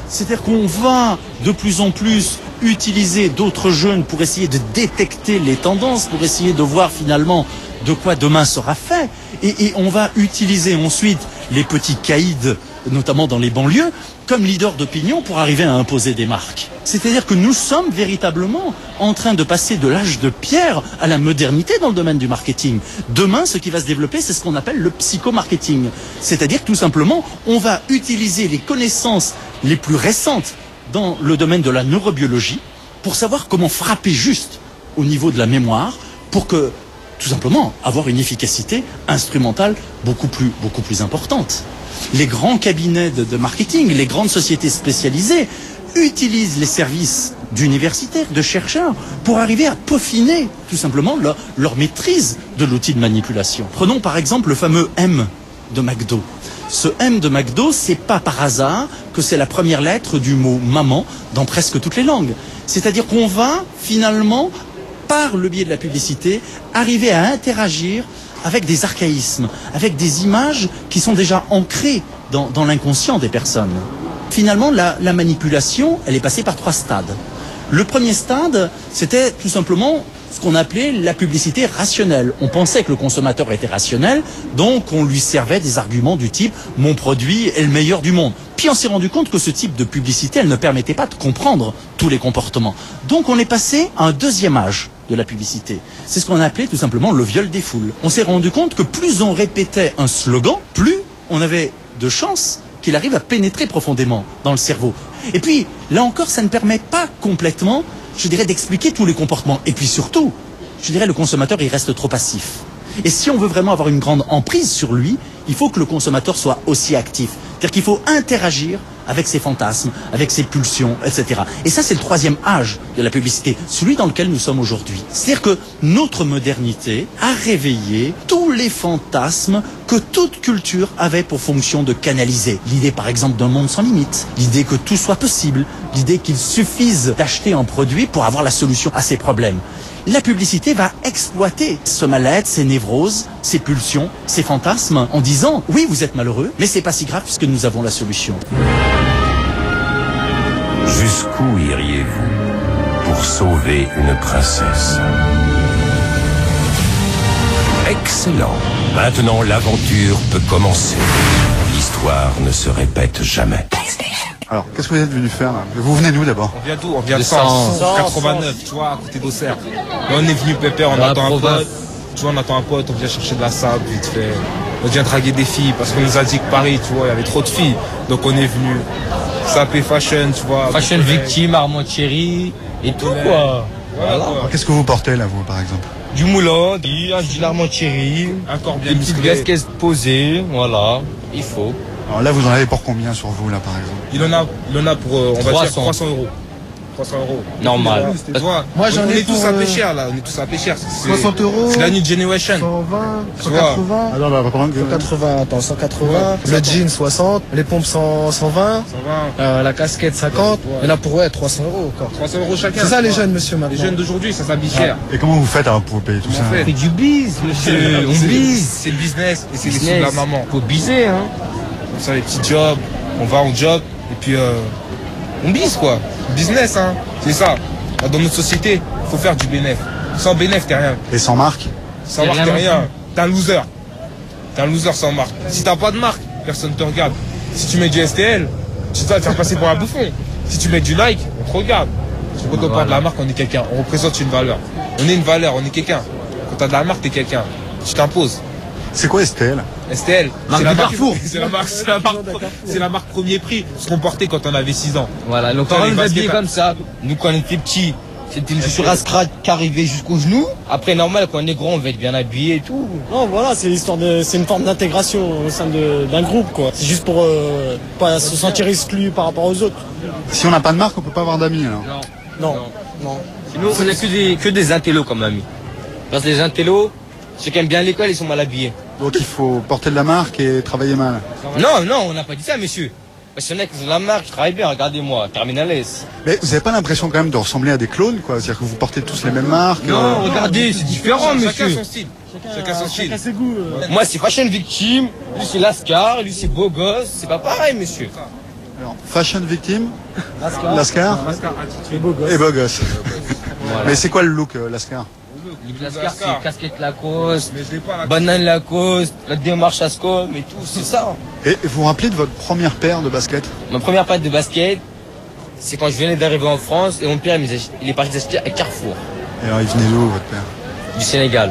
C'est-à-dire qu'on va de plus en plus utiliser d'autres jeunes pour essayer de détecter les tendances, pour essayer de voir finalement de quoi demain sera fait. Et, et on va utiliser ensuite les petits caïds, notamment dans les banlieues, comme leader d'opinion pour arriver à imposer des marques. C'est-à-dire que nous sommes véritablement en train de passer de l'âge de pierre à la modernité dans le domaine du marketing. Demain, ce qui va se développer, c'est ce qu'on appelle le psychomarketing. C'est-à-dire que tout simplement, on va utiliser les connaissances les plus récentes dans le domaine de la neurobiologie pour savoir comment frapper juste au niveau de la mémoire pour que, tout simplement, avoir une efficacité instrumentale beaucoup plus, beaucoup plus importante. Les grands cabinets de, de marketing, les grandes sociétés spécialisées utilisent les services d'universitaires, de chercheurs, pour arriver à peaufiner tout simplement leur, leur maîtrise de l'outil de manipulation. Prenons par exemple le fameux M de McDo. Ce M de McDo, c'est pas par hasard que c'est la première lettre du mot maman dans presque toutes les langues. C'est-à-dire qu'on va finalement, par le biais de la publicité, arriver à interagir avec des archaïsmes, avec des images qui sont déjà ancrées dans, dans l'inconscient des personnes. Finalement, la, la manipulation, elle est passée par trois stades. Le premier stade, c'était tout simplement ce qu'on appelait la publicité rationnelle. On pensait que le consommateur était rationnel, donc on lui servait des arguments du type « mon produit est le meilleur du monde ». Puis on s'est rendu compte que ce type de publicité, elle ne permettait pas de comprendre tous les comportements. Donc on est passé à un deuxième âge de la publicité. C'est ce qu'on appelait tout simplement le viol des foules. On s'est rendu compte que plus on répétait un slogan, plus on avait de chances qu'il arrive à pénétrer profondément dans le cerveau. Et puis, là encore, ça ne permet pas complètement, je dirais, d'expliquer tous les comportements. Et puis surtout, je dirais, le consommateur, il reste trop passif. Et si on veut vraiment avoir une grande emprise sur lui, il faut que le consommateur soit aussi actif. C'est-à-dire qu'il faut interagir avec ses fantasmes, avec ses pulsions, et cetera. Et ça, c'est le troisième âge de la publicité, celui dans lequel nous sommes aujourd'hui. C'est-à-dire que notre modernité a réveillé tous les fantasmes que toute culture avait pour fonction de canaliser. L'idée, par exemple, d'un monde sans limite, l'idée que tout soit possible, l'idée qu'il suffise d'acheter un produit pour avoir la solution à ses problèmes. La publicité va exploiter ce mal-être, ces névroses, ces pulsions, ces fantasmes, en disant « Oui, vous êtes malheureux, mais c'est pas si grave puisque nous avons la solution. » Jusqu'où iriez-vous pour sauver une princesse? Excellent. Maintenant, l'aventure peut commencer. L'histoire ne se répète jamais. Alors, qu'est-ce que vous êtes venu faire là? Vous venez d'où d'abord? On vient d'où? On vient de cent quatre-vingt-neuf, tu vois, à côté d'Auxerre. Là, on est venu pépère, on attend un pote. Tu vois, on attend un pote, on vient chercher de la sable, vite fait. On vient draguer des filles, parce qu'on nous a dit que Paris, tu vois, il y avait trop de filles. Donc on est venu saper fashion, tu vois. Fashion victime, Armand Thierry, et tout, quoi. Voilà. Alors, qu'est-ce que vous portez là, vous, par exemple? Du moulin, un jean Armand Thierry, un corps bien des petites casquettes posées, voilà, il faut. Alors là, vous en avez pour combien sur vous, là, par exemple? Il en a, il en a pour, euh, on va dire, trois cents euros. trois cents euros. Normal. Tu vois, moi, j'en on ai est tous pour, à euh... peu cher, là. On est tous à peu cher. soixante euros. C'est la new generation. cent vingt, cent quatre-vingts. Alors, bah, pendant que... cent quatre-vingts, attends, cent quatre-vingts. Le jean, soixante. Les pompes, cent, cent vingt. cent vingt. Euh, la casquette, cinquante. Ouais. Et là, pour, ouais, trois cents euros encore. trois cents euros chacun. C'est ça, les jeunes, monsieur, maintenant. Les jeunes d'aujourd'hui, ça s'habille cher. Et comment vous faites alors, pour payer tout ça? On fait du bise, monsieur. On bise. C'est le business. Et c'est les sous de la maman. Faut biser, hein. Comme ça, les petits jobs. On va, on job. Et puis, euh, on bise, quoi. Business, hein. C'est ça. Dans notre société, il faut faire du bénéf. Sans bénéf, t'es rien. Et sans marque? Sans marque, t'es rien. T'es un loser. T'es un loser sans marque. Si t'as pas de marque, personne te regarde. Si tu mets du S T L, tu vas te faire passer pour un bouffon. Si tu mets du Nike, on te regarde. Quand on parle de la marque, on est quelqu'un. On représente une valeur. On est une valeur, on est quelqu'un. Quand t'as de la marque, t'es quelqu'un. Tu t'imposes. C'est quoi S T L? S T L, c'est la, c'est la marque, c'est la marque, c'est la marque premier prix, ce qu'on portait quand on avait six ans. Voilà, nos parents nous habillaient comme ça. Nous, quand on était petits, c'était une chaussure à scratch qui arrivait jusqu'au genou. Après, normal, quand on est grand, on va être bien habillé et tout. Non, voilà, c'est l'histoire de, c'est une forme d'intégration au sein de, d'un groupe, quoi. C'est juste pour euh, pas se sentir exclu par rapport aux autres. Si on n'a pas de marque, on peut pas avoir d'amis, alors? Non. Non. Non. Sinon, on n'a que des, que des intellos comme amis. Parce que les intellos, ceux qui aiment bien l'école, ils sont mal habillés. Donc il faut porter de la marque et travailler mal. Non, non, on n'a pas dit ça, monsieur. Parce qu'il y en a qui ont de la marque, je travaille bien, regardez-moi, Terminales. Mais vous n'avez pas l'impression quand même de ressembler à des clones, quoi? C'est-à-dire que vous portez tous les mêmes marques? Non, euh... regardez, c'est différent, monsieur. Chacun son style. Chacun son style. Chacun ses goûts. Euh... Moi, c'est fashion victime, lui c'est Lascar, lui c'est beau gosse, c'est pas pareil, monsieur. Alors, fashion victime, Lascar, Lascar, Lascar et beau gosse. et beau gosse. Voilà. Mais c'est quoi le look euh, Lascar? Le Lascar, c'est casquette Lacoste, banane Lacoste, la démarche Ascom et tout, c'est ça. Et vous vous rappelez de votre première paire de baskets? Ma première paire de basket, c'est quand je venais d'arriver en France et mon père il il est parti s'acheter à Carrefour. Et alors il venait d'où votre père? Du Sénégal.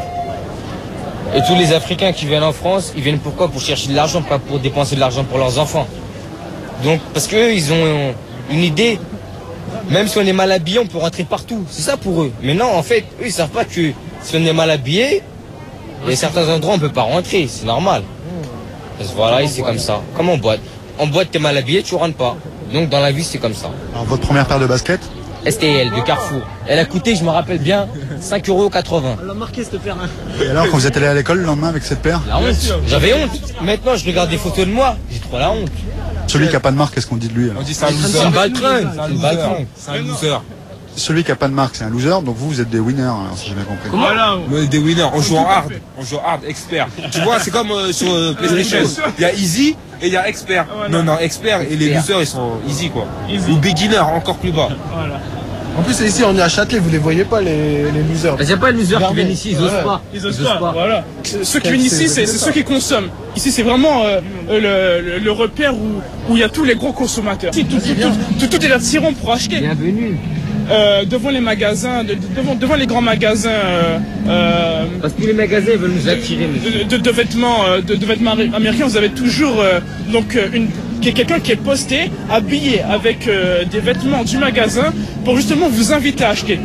Et tous les Africains qui viennent en France, ils viennent pourquoi? Pour chercher de l'argent, pas pour dépenser de l'argent pour leurs enfants. Donc, parce qu'eux, ils ont une idée. Même si on est mal habillé, on peut rentrer partout. C'est ça pour eux. Mais non, en fait, eux, ils savent pas que si on est mal habillé, il y a certains endroits, on peut pas rentrer. C'est normal. Parce que voilà, c'est comme ça. Comme en boîte. En boîte, t'es mal habillé, tu rentres pas. Donc, dans la vie, c'est comme ça. Alors, votre première paire de baskets? S T L de Carrefour. Elle a coûté, je me rappelle bien, cinq euros quatre-vingts. Elle a marqué cette paire. Et alors, quand vous êtes allé à l'école le lendemain avec cette paire? La honte. J'avais honte. Maintenant, je regarde des photos de moi. J'ai trop la honte. Celui qui a pas de marque, qu'est-ce qu'on dit de lui alors? On dit c'est un loser. C'est un baltringue. C'est un loser. C'est un loser. Celui qui a pas de marque, c'est un loser, donc vous, vous êtes des winners, alors, si j'ai bien compris. Voilà. On est des winners. On joue en hard. On joue en hard, expert. Tu vois, c'est comme euh, sur euh, PlayStation. Il y a easy et il y a expert. Non, non, expert et les losers, ils sont easy quoi. Ou beginner, encore plus bas. Voilà. En plus, ici, on est à Châtelet, vous les voyez pas, les, les losers. Il n'y a pas de losers qui viennent ici, ils osent ouais. pas. Ils osent pas, voilà. Ceux qui viennent ici, c'est ceux qui consomment. Ici, c'est vraiment euh, le, le, le repère où où il y a tous les gros consommateurs. Ici, tout, tout, tout, tout, tout est attirant pour acheter. Bienvenue. Euh, devant les magasins, de, de, devant, devant les grands magasins. Euh, euh, Parce que les magasins veulent nous attirer. De, de, de vêtements, euh, de, de vêtements américains, vous avez toujours euh, donc une quelqu'un qui est posté, habillé avec euh, des vêtements du magasin pour justement vous inviter à acheter.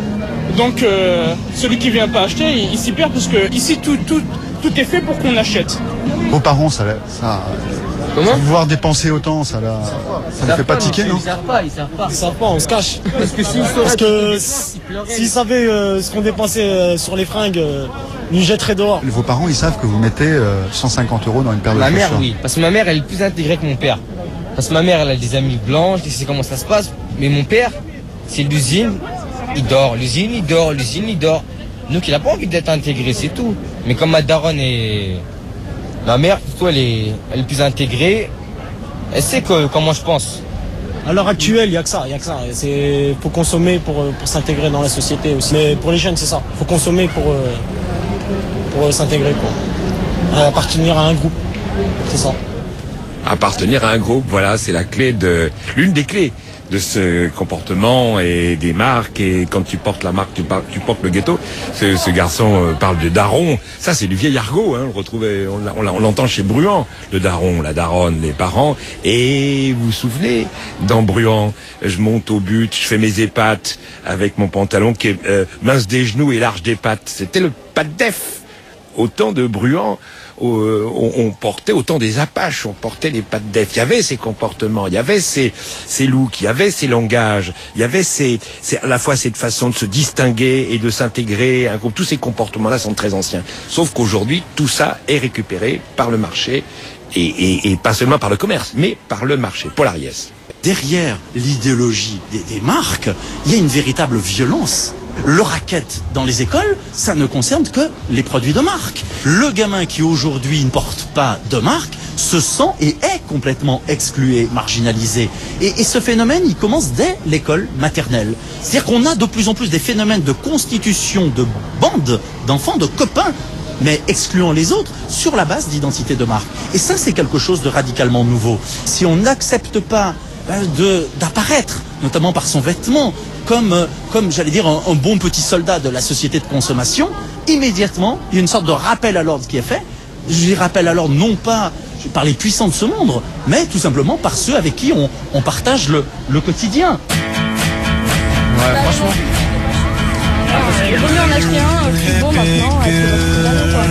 Donc euh, celui qui vient pas acheter, il, il s'y perd parce que ici tout, tout, tout est fait pour qu'on achète. Vos parents, ça, ça, Comment vous voir dépenser autant, ça, la, ça ne fait pas tiquer, non? Ils savent pas, ils savent pas. Ils savent pas, on se cache. Parce que s'ils Parce que s'ils savaient euh, ce qu'on dépensait euh, sur les fringues, euh, ils nous jetteraient dehors. Vos parents, ils savent que vous mettez euh, cent cinquante euros dans une paire de Ma chaussures. mère, oui. Parce que ma mère, elle est plus intégrée que mon père. Parce que ma mère, elle a des amis blanches, je sais comment ça se passe. Mais mon père, c'est l'usine, il dort. L'usine, il dort. L'usine, il dort. Donc il n'a pas envie d'être intégré, c'est tout. Mais comme ma daronne est... Ma mère, plutôt, elle est, elle est plus intégrée. Elle sait que, comment je pense. À l'heure actuelle, il n'y a que ça, il y a que ça. C'est faut consommer pour, pour s'intégrer dans la société aussi. Mais pour les jeunes, c'est ça. Il faut consommer pour, pour s'intégrer, pour appartenir à un groupe. C'est ça. Appartenir à un groupe, voilà, c'est la clé de, l'une des clés de ce comportement et des marques. Et quand tu portes la marque, tu, par, tu portes le ghetto. Ce, ce garçon euh, parle de daron. Ça, c'est du vieil argot. Hein, on le retrouvait, on, on, on l'entend chez Bruant. Le daron, la daronne, les parents. Et vous vous souvenez, dans Bruant, je monte au but, je fais mes épates avec mon pantalon qui est euh, mince des genoux et large des pattes. C'était le pas de def. Au temps de Bruant, euh, on, on portait autant des Apaches, on portait les pattes d'Ef. Il y avait ces comportements, il y avait ces, ces looks, il y avait ces langages, il y avait ces, ces, à la fois cette façon de se distinguer et de s'intégrer. Un groupe. Tous ces comportements-là sont très anciens. Sauf qu'aujourd'hui, tout ça est récupéré par le marché et, et, et pas seulement par le commerce, mais par le marché. Paul Ariès. Derrière l'idéologie des, des marques, il y a une véritable violence. Le racket dans les écoles, ça ne concerne que les produits de marque. Le gamin qui aujourd'hui ne porte pas de marque se sent et est complètement exclu et marginalisé. Et, et ce phénomène, il commence dès l'école maternelle. C'est-à-dire qu'on a de plus en plus des phénomènes de constitution de bandes d'enfants, de copains, mais excluant les autres sur la base d'identité de marque. Et ça, c'est quelque chose de radicalement nouveau. Si on n'accepte pas de d'apparaître, notamment par son vêtement, comme, comme j'allais dire, un, un bon petit soldat de la société de consommation, immédiatement, il y a une sorte de rappel à l'ordre qui est fait. Je dis rappel à l'ordre non pas par les puissants de ce monde, mais tout simplement par ceux avec qui on, on partage le, le quotidien. Ouais, franchement. Il vaut mieux en acheter un plus beau maintenant, et puis l'autre quoi.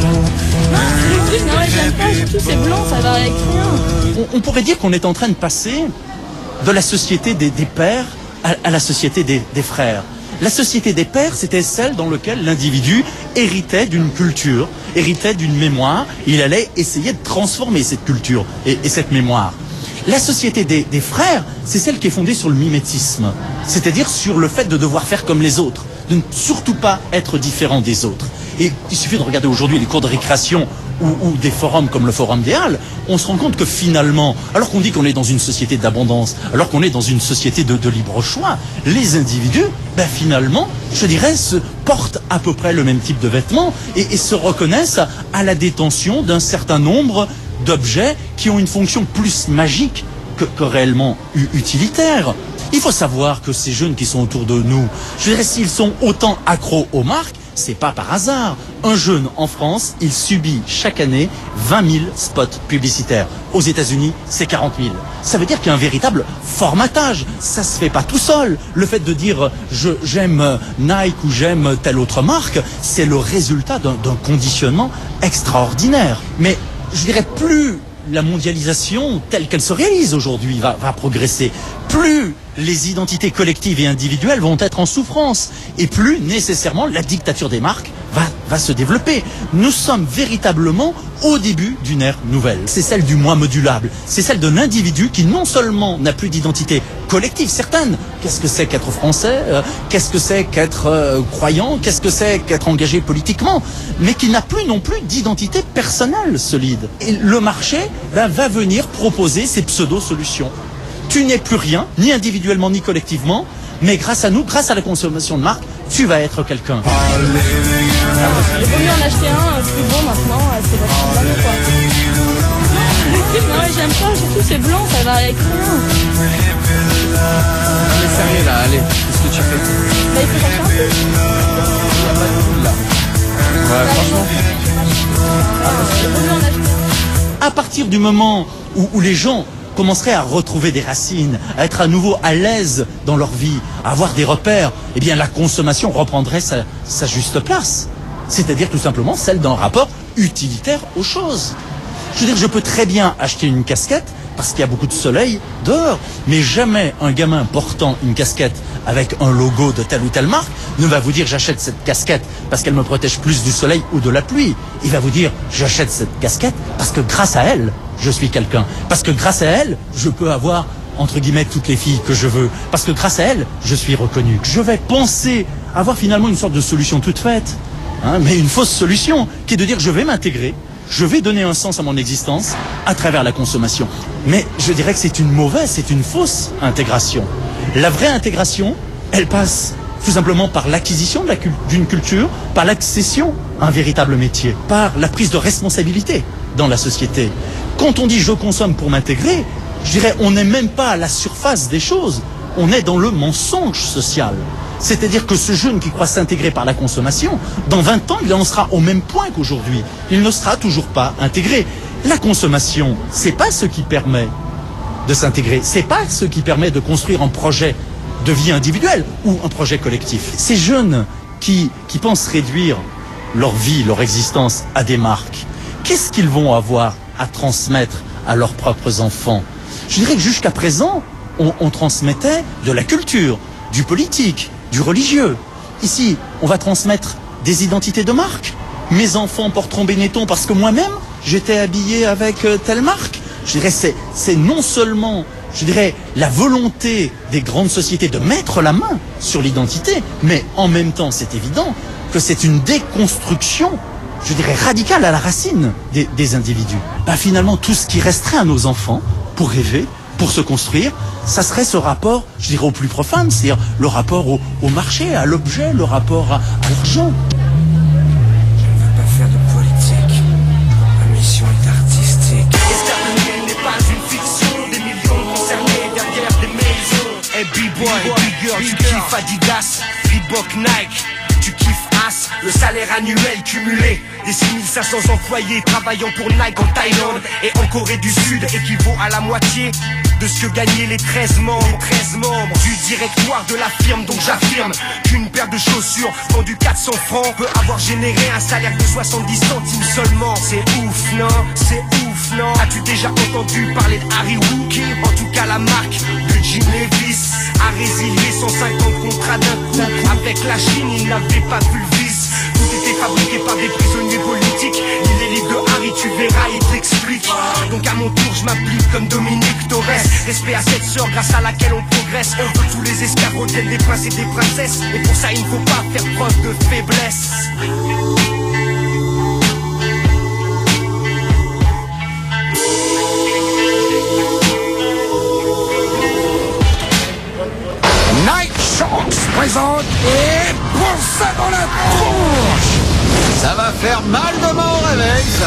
Non, j'aime pas, surtout c'est blanc, ça va avec rien. On, on pourrait dire qu'on est en train de passer de la société des, des pères à, à la société des, des frères. La société des pères, c'était celle dans laquelle l'individu héritait d'une culture, héritait d'une mémoire. Il allait essayer de transformer cette culture et, et cette mémoire. La société des, des frères, c'est celle qui est fondée sur le mimétisme, c'est-à-dire sur le fait de devoir faire comme les autres, de ne surtout pas être différent des autres. Et il suffit de regarder aujourd'hui les cours de récréation ou, ou des forums comme le Forum des Halles, on se rend compte que finalement, alors qu'on dit qu'on est dans une société d'abondance, alors qu'on est dans une société de, de libre choix, les individus, ben finalement, je dirais, se portent à peu près le même type de vêtements et, et se reconnaissent à, à la détention d'un certain nombre d'objets qui ont une fonction plus magique que, que réellement utilitaire. Il faut savoir que ces jeunes qui sont autour de nous, je dirais, s'ils sont autant accros aux marques, c'est pas par hasard. Un jeune en France, il subit chaque année vingt mille spots publicitaires. Aux États-Unis, c'est quarante mille. Ça veut dire qu'il y a un véritable formatage. Ça se fait pas tout seul. Le fait de dire je j'aime Nike ou j'aime telle autre marque, c'est le résultat d'un d'un conditionnement extraordinaire. Mais je dirais plus la mondialisation telle qu'elle se réalise aujourd'hui va, va progresser, plus les identités collectives et individuelles vont être en souffrance et plus nécessairement la dictature des marques va, va se développer. Nous sommes véritablement au début d'une ère nouvelle. C'est celle du moi modulable. C'est celle d'un individu qui non seulement n'a plus d'identité collective certaine. Qu'est-ce que c'est qu'être français euh, Qu'est-ce que c'est qu'être euh, croyant Qu'est-ce que c'est qu'être engagé politiquement? Mais qui n'a plus non plus d'identité personnelle solide. Et le marché ben, va venir proposer ces pseudo-solutions. Tu n'es plus rien, ni individuellement ni collectivement, mais grâce à nous, grâce à la consommation de marque, tu vas être quelqu'un. Il vaut mieux en acheter un plus beau maintenant, c'est vachement bien quoi. Non mais j'aime pas, surtout c'est blanc, ça va avec rien. Allez, sérieux là, allez, qu'est-ce que tu fais? Bah il faut chercher un peu. Il n'y a pas de boule là. Ouais, franchement. Il vaut mieux en acheter un. À partir du moment où, où les gens commenceraient à retrouver des racines, à être à nouveau à l'aise dans leur vie, à avoir des repères, eh bien la consommation reprendrait sa, sa juste place. C'est-à-dire tout simplement celle d'un rapport utilitaire aux choses. Je veux dire, je peux très bien acheter une casquette parce qu'il y a beaucoup de soleil dehors, mais jamais un gamin portant une casquette avec un logo de telle ou telle marque ne va vous dire j'achète cette casquette parce qu'elle me protège plus du soleil ou de la pluie. Il va vous dire j'achète cette casquette parce que grâce à elle, je suis quelqu'un. Parce que grâce à elle, je peux avoir, entre guillemets, toutes les filles que je veux. Parce que grâce à elle, je suis reconnu. Je vais penser avoir finalement une sorte de solution toute faite, hein, mais une fausse solution, qui est de dire je vais m'intégrer, je vais donner un sens à mon existence à travers la consommation. Mais je dirais que c'est une mauvaise, c'est une fausse intégration. La vraie intégration, elle passe tout simplement par l'acquisition de la cul- d'une culture, par l'accession à un véritable métier, par la prise de responsabilité dans la société. Quand on dit je consomme pour m'intégrer, je dirais on n'est même pas à la surface des choses, on est dans le mensonge social. C'est-à-dire que ce jeune qui croit s'intégrer par la consommation, dans vingt ans, il en sera au même point qu'aujourd'hui. Il ne sera toujours pas intégré. La consommation, c'est pas ce qui permet de s'intégrer, c'est pas ce qui permet de construire un projet de vie individuelle ou un projet collectif. Ces jeunes qui, qui pensent réduire leur vie, leur existence à des marques, qu'est-ce qu'ils vont avoir à transmettre à leurs propres enfants? Je dirais que jusqu'à présent, on, on transmettait de la culture, du politique, du religieux. Ici, on va transmettre des identités de marque. Mes enfants porteront Benetton parce que moi-même, j'étais habillé avec euh, telle marque. Je dirais c'est c'est non seulement, je dirais, la volonté des grandes sociétés de mettre la main sur l'identité, mais en même temps, c'est évident que c'est une déconstruction, je dirais, radicale à la racine des, des individus. Ben, finalement, tout ce qui resterait à nos enfants pour rêver, pour se construire, ça serait ce rapport, je dirais, au plus profane, c'est-à-dire le rapport au, au marché, à l'objet, le rapport à, à l'argent. Je ne veux pas faire de politique. Ma mission est artistique. Exterminer n'est pas une fiction. Des millions concernés derrière des maisons. Hey B-boy, big girl, tu kiffes Adidas, Reebok, Nike. Tu kiffes As, le salaire annuel cumulé des six mille cinq cents employés travaillant pour Nike en Thaïlande et en Corée du Sud équivaut à la moitié de ce que gagnaient les treize membres, les treize membres du directoire de la firme. Donc j'affirme qu'une paire de chaussures vendue quatre cents francs peut avoir généré un salaire de soixante-dix centimes seulement. C'est ouf, non? C'est ouf, non? As-tu déjà entendu parler de Harry Wookie? En tout cas la marque de Jim Levis a résilié cent cinquante contrats d'un coup. Avec la Chine, il n'avait pas vu le vice. Tout été fabriqué par des prisonniers politiques. Il est livre de Harry, tu verras, il t'explique. Donc à mon tour je m'applique comme Dominique Torres. Respect à cette sœur grâce à laquelle on progresse. On veut tous les esclaves redeviennent des princes et des princesses. Et pour ça il ne faut pas faire preuve de faiblesse. Night Sharks présente et pour ça dans la tronche. Ça va faire mal demain au réveil, ça.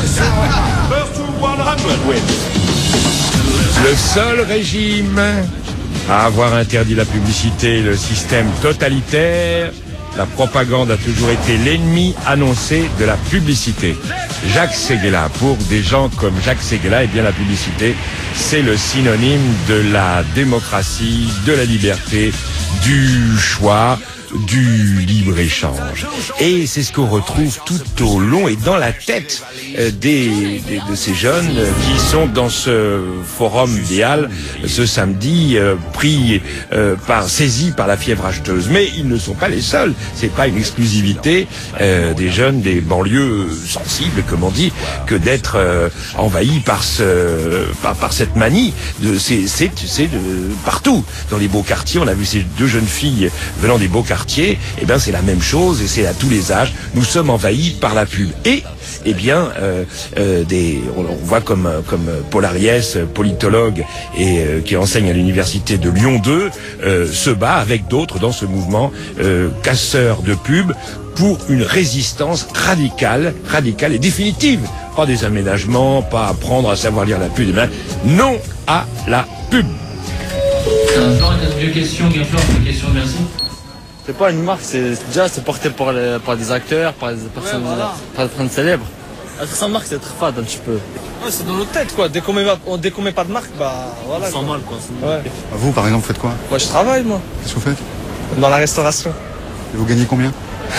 Le seul régime à avoir interdit la publicité, le système totalitaire, la propagande a toujours été l'ennemi annoncé de la publicité. Jacques Séguéla, pour des gens comme Jacques Séguéla, eh bien la publicité, c'est le synonyme de la démocratie, de la liberté, du choix, du libre-échange. Et c'est ce qu'on retrouve tout au long et dans la tête euh, des, des, de ces jeunes euh, qui sont dans ce forum idéal ce samedi, euh, pris euh, par, saisis par la fièvre acheteuse. Mais ils ne sont pas les seuls. C'est pas une exclusivité euh, des jeunes des banlieues sensibles, comme on dit, que d'être euh, envahis par ce, par, par cette manie. De, c'est, c'est, c'est de, partout dans les beaux quartiers. On a vu ces deux jeunes filles venant des beaux quartiers. Eh bien c'est la même chose et c'est à tous les âges. Nous sommes envahis par la pub. Et eh bien euh, euh, des, on, on voit comme comme Paul Ariès, politologue et euh, qui enseigne à l'université de Lyon deux, euh, se bat avec d'autres dans ce mouvement euh, casseur de pub pour une résistance radicale, radicale et définitive. Pas des aménagements, pas apprendre à savoir lire la pub. Non à la pub. Florent, t'as deux questions, Gameplore, une question, merci. C'est pas une marque, c'est déjà c'est porté par, les, par des acteurs, par des personnes, ouais, voilà. Par des personnes célèbres. Être sans marque, c'est être fade un petit peu. Ouais, c'est dans notre tête quoi. Dès qu'on met, dès qu'on met pas de marque, bah voilà. Sans mal quoi. Ouais. Vous par exemple, vous faites quoi? Moi je travaille moi. Qu'est-ce que vous faites? Dans la restauration. Et vous gagnez combien?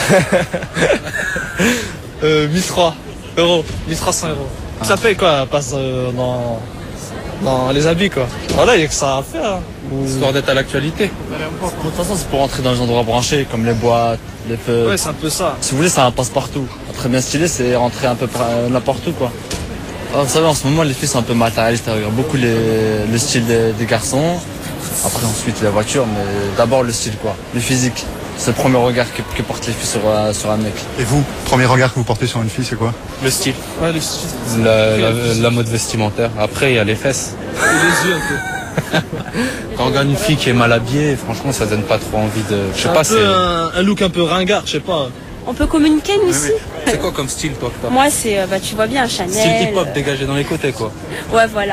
euh, mille trois euros, mille trois cents euros. Ah. Ça paye quoi, passe euh, dans, dans les habits quoi. Voilà, il y a que ça à faire. Hein. Histoire d'être à l'actualité. De toute façon, c'est pour rentrer dans les endroits branchés, comme les boîtes, les feux. Ouais, c'est un peu ça. Si vous voulez, ça passe partout. Très bien stylé, c'est rentrer un peu n'importe où, quoi. Alors, vous savez, en ce moment, les filles sont un peu matérialistes. Il y a beaucoup les, le style des, des garçons. Après, ensuite, la voiture, mais d'abord le style, quoi. Le physique. C'est le premier regard que, que portent les filles sur, euh, sur un mec. Et vous, premier regard que vous portez sur une fille, c'est quoi? Le style. Ouais, le style. La, la, la mode vestimentaire. Après, il y a les fesses. Et les yeux, un peu. Quand on regarde une fille qui est mal habillée, franchement, ça donne pas trop envie de. Je sais un pas, peu c'est un, un look un peu ringard, je sais pas. On peut communiquer nous aussi. C'est quoi comme style toi que t'as? Moi, c'est, bah, tu vois bien, Chanel. Style hip-hop dégagé dans les côtés, quoi. Ouais, voilà.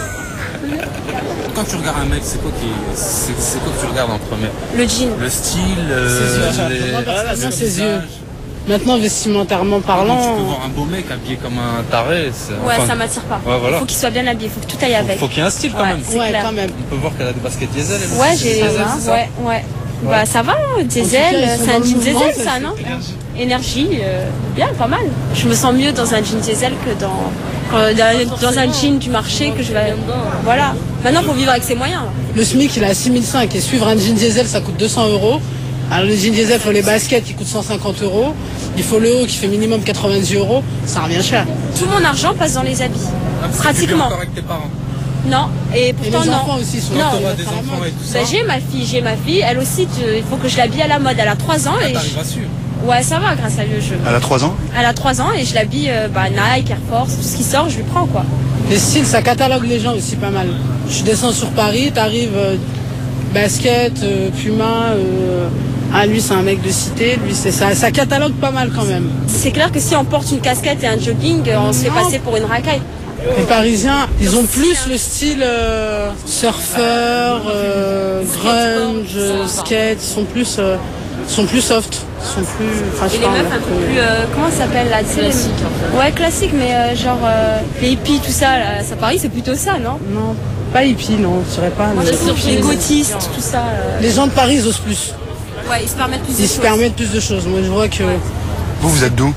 Quand tu regardes un mec, c'est quoi qui, c'est, c'est quoi que tu regardes en premier? Le jean. Le style, euh, ses yeux. les... Ah, là, ses yeux. Maintenant, vestimentairement parlant. Tu peux voir un beau mec habillé comme un taré. C'est... Ouais, enfin... ça m'attire pas. Ouais, voilà. Faut qu'il soit bien habillé, faut que tout aille avec. Faut, faut qu'il y ait un style quand ouais, même. C'est ouais, clair. quand même. On peut voir qu'elle a des baskets diesel. Elle ouais, aussi, j'ai. diesel, Ouais, ouais, ouais. Bah ça va, diesel, c'est un jean diesel ça, non? Énergie, euh, bien, pas mal. Je me sens mieux dans un jean diesel que dans, quand, dans, dans un jean du marché que je vais. Voilà. Maintenant, faut vivre avec ses moyens. Le SMIC, il est à six mille cinq et suivre un jean diesel, ça coûte deux cents euros. Alors le jean diesel, il faut les baskets qui coûtent cent cinquante euros. Il faut le haut qui fait minimum quatre-vingt-dix euros. Ça revient cher. Tout mon argent passe dans les habits. Ah, pratiquement. Encore avec tes parents. Non, et pourtant et les non. enfants aussi sont non. Des enfants et tout ça. Bah, j'ai ma fille, j'ai ma fille. Elle aussi, tu, il faut que je l'habille à la mode. Elle a trois ans. Ah, et t'arrives à suivre. Ouais, ça va grâce à lui. Je... Elle a trois ans? Elle a trois ans et je l'habille euh, bah, Nike, Air Force, tout ce qui sort, je lui prends quoi. Les styles, ça catalogue les gens aussi pas mal. Je descends sur Paris, t'arrives euh, basket, euh, Puma. Euh... Ah, lui, c'est un mec de cité. Lui, c'est ça. Ça catalogue pas mal quand même. C'est clair que si on porte une casquette et un jogging, on se fait passer pour une racaille. Les Parisiens, ils ont plus le style euh, surfeur, euh, grunge, skate, ils sont plus, euh, sont plus soft, ils sont plus. Enfin, et les meufs un peu plus, euh, comment ça s'appelle là? Classique. En fait. Ouais, classique, mais euh, genre euh, les hippies, tout ça, là, ça Paris, c'est plutôt ça, non? Non, pas hippie, non, je dirais pas. Les, les gothistes, tout ça. Euh... Les gens de Paris, ils osent plus. Ouais, ils se permettent plus de ils choses. Ils se permettent plus de choses. Moi, je vois que. Ouais. Vous, vous êtes d'où?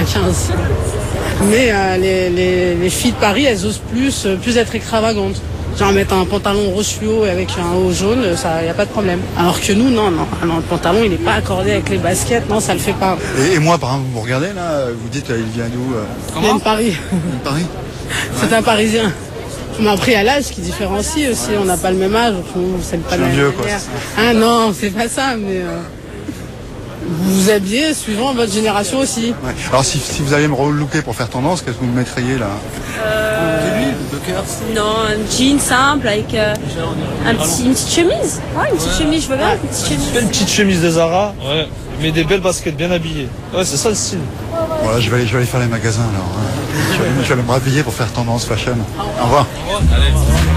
quatre-vingt-quinze. Mais euh, les, les, les filles de Paris, elles osent plus, euh, plus être extravagantes. genre mettre un pantalon rose fluo avec un haut jaune, ça, y a pas de problème. Alors que nous, non, non, non, le pantalon, il est pas accordé avec les baskets, non, ça le fait pas. Et, et moi, par exemple, vous regardez là, vous dites, euh, il vient d'où euh... Il vient de Paris. Il vient de Paris. C'est un Parisien. On a pris à l'âge qui différencie aussi, on n'a pas le même âge, on c'est pas la même vieux, quoi, manière. Ah non, c'est pas ça, mais euh, vous vous habillez suivant votre génération aussi. Ouais. Alors si, si vous alliez me relooker pour faire tendance, qu'est-ce que vous me mettriez là? Euh, non, un jean simple avec euh, un petit, une petite chemise. Ouais, une petite ouais. chemise, je veux bien une petite chemise. Une petite chemise de Zara, ouais. Mais des belles baskets bien habillées. Ouais, c'est ça le style. Voilà, je vais aller, je vais aller faire les magasins alors. Je vais, je vais aller me rhabiller pour faire tendance fashion. Au revoir. Au revoir. Allez.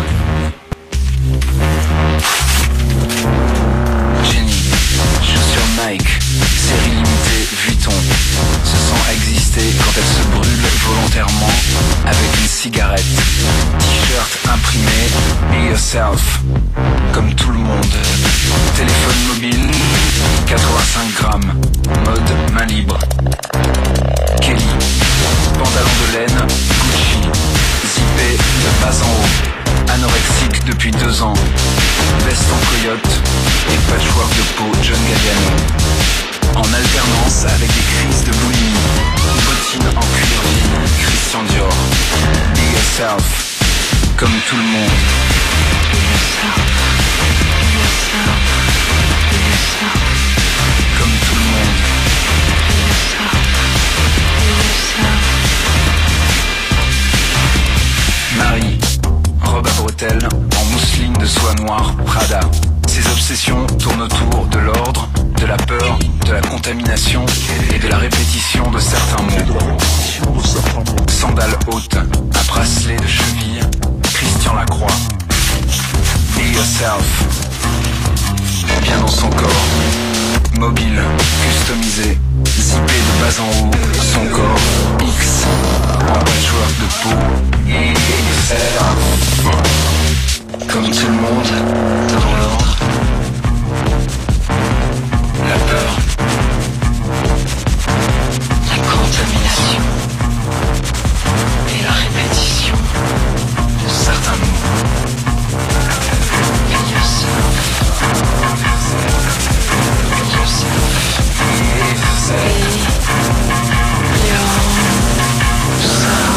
Jenny, chaussures Nike, série limitée Vuitton, se sent exister quand elle se brûle volontairement avec une cigarette. T-shirt imprimé, be yourself, comme tout le monde. Téléphone mobile, quatre-vingt-cinq grammes, mode main libre. Kelly, pantalon de laine, Gucci, zippé de bas en haut, anorexique depuis deux ans, veste en coyote et patchwork de peau John Galliano. En alternance avec des crises de boulimie, bottines en cuir fine, Christian Dior. Be yourself, comme tout le monde. Be yourself, be yourself, be yourself, comme tout le monde. Be yourself, be yourself. Marie, robe à bretelles, en mousseline de soie noire, Prada. Ses obsessions tournent autour de l'ordre, de la peur, de la contamination et de la répétition de certains mots. Sandales hautes, à bracelet de cheville, Christian Lacroix. Be yourself. Bien dans son corps. Mobile, customisé, zippé de bas en haut, son corps X, en patchwork de peau. Be yourself. Comme tout le monde, dans l'ordre. La peur, la contamination et la répétition de certains mots. Be yourself. Be yourself. Be yourself.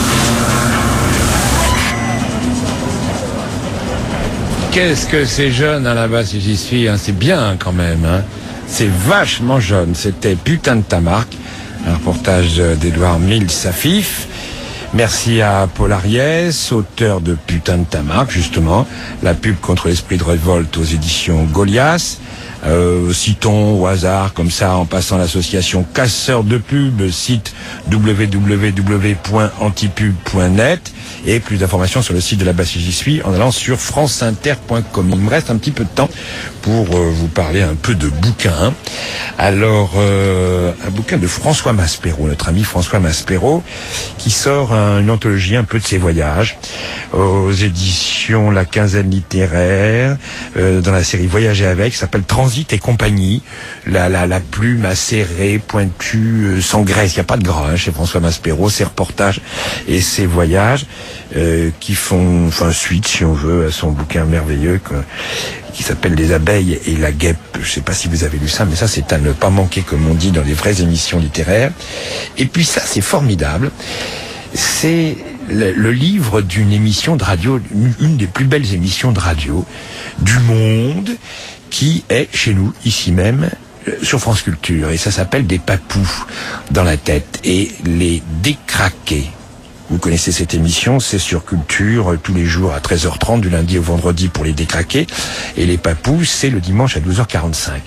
Qu'est-ce que c'est jeune hein, là-bas si j'y suis, hein, c'est bien quand même. Hein. C'est vachement jeune. C'était Putain de ta marque, un reportage d'Edouard Mills-Safif. Merci à Paul Ariès, auteur de Putain de ta marque, justement, la pub contre l'esprit de révolte aux éditions Goliath. Euh, citons au hasard, comme ça, en passant l'association Casseurs de Pub, site w w w point antipub point net, et plus d'informations sur le site de la Basse J'y suis en allant sur franceinter point com. Il me reste un petit peu de temps pour euh, vous parler un peu de bouquins. Alors, euh, un bouquin de François Maspero, notre ami François Maspero, qui sort un, une anthologie un peu de ses voyages aux éditions La Quinzaine littéraire, euh, dans la série Voyager avec, qui s'appelle Transit et compagnie, la, la, la plume acérée, pointue, euh, sans graisse, il n'y a pas de gras hein, chez François Maspero, ses reportages et ses voyages euh, qui font enfin suite, si on veut, à son bouquin merveilleux que, qui s'appelle Les abeilles et la guêpe. Je ne sais pas si vous avez lu ça, mais ça c'est à ne pas manquer, comme on dit dans les vraies émissions littéraires. Et puis ça, c'est formidable. C'est le, le livre d'une émission de radio, une, une des plus belles émissions de radio du monde, qui est chez nous, ici même, sur France Culture. Et ça s'appelle Des papous dans la tête. Et les décraqués. Vous connaissez cette émission, c'est sur Culture, tous les jours à treize heures trente, du lundi au vendredi pour les décraqués. Et les papous, c'est le dimanche à douze heures quarante-cinq.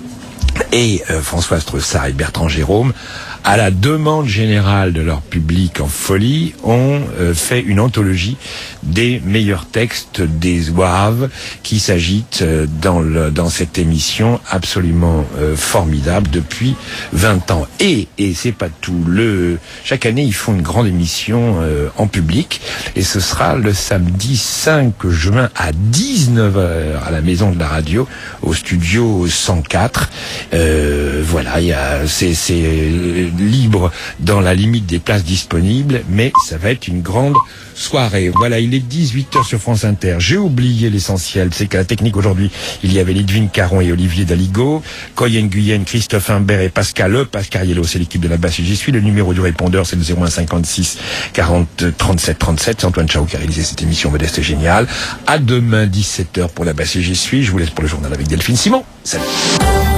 Et euh, Françoise Tressard et Bertrand Jérôme, à la demande générale de leur public en folie, ont euh, fait une anthologie des meilleurs textes des zouaves qui s'agitent euh, dans, le, dans cette émission absolument euh, formidable depuis vingt ans. Et, et c'est pas tout, le, chaque année ils font une grande émission euh, en public, et ce sera le samedi cinq juin à dix-neuf heures à la Maison de la Radio, au studio cent quatre. Euh, voilà, il y a, c'est, c'est libre dans la limite des places disponibles, mais ça va être une grande soirée. Voilà, il est dix-huit heures sur France Inter. J'ai oublié l'essentiel, c'est qu'à la technique aujourd'hui, il y avait Lidvine Caron et Olivier Daligo, Coy Nguyen, Christophe Imbert et Pascal Le. Pascariello, c'est l'équipe de la basse et j'y suis. Le numéro du répondeur, c'est le zéro un cinquante-six quarante trente-sept trente-sept. C'est Antoine Chao qui a réalisé cette émission modeste et géniale. À demain, dix-sept heures pour la basse et j'y suis. Je vous laisse pour le journal avec Delphine Simon. Salut.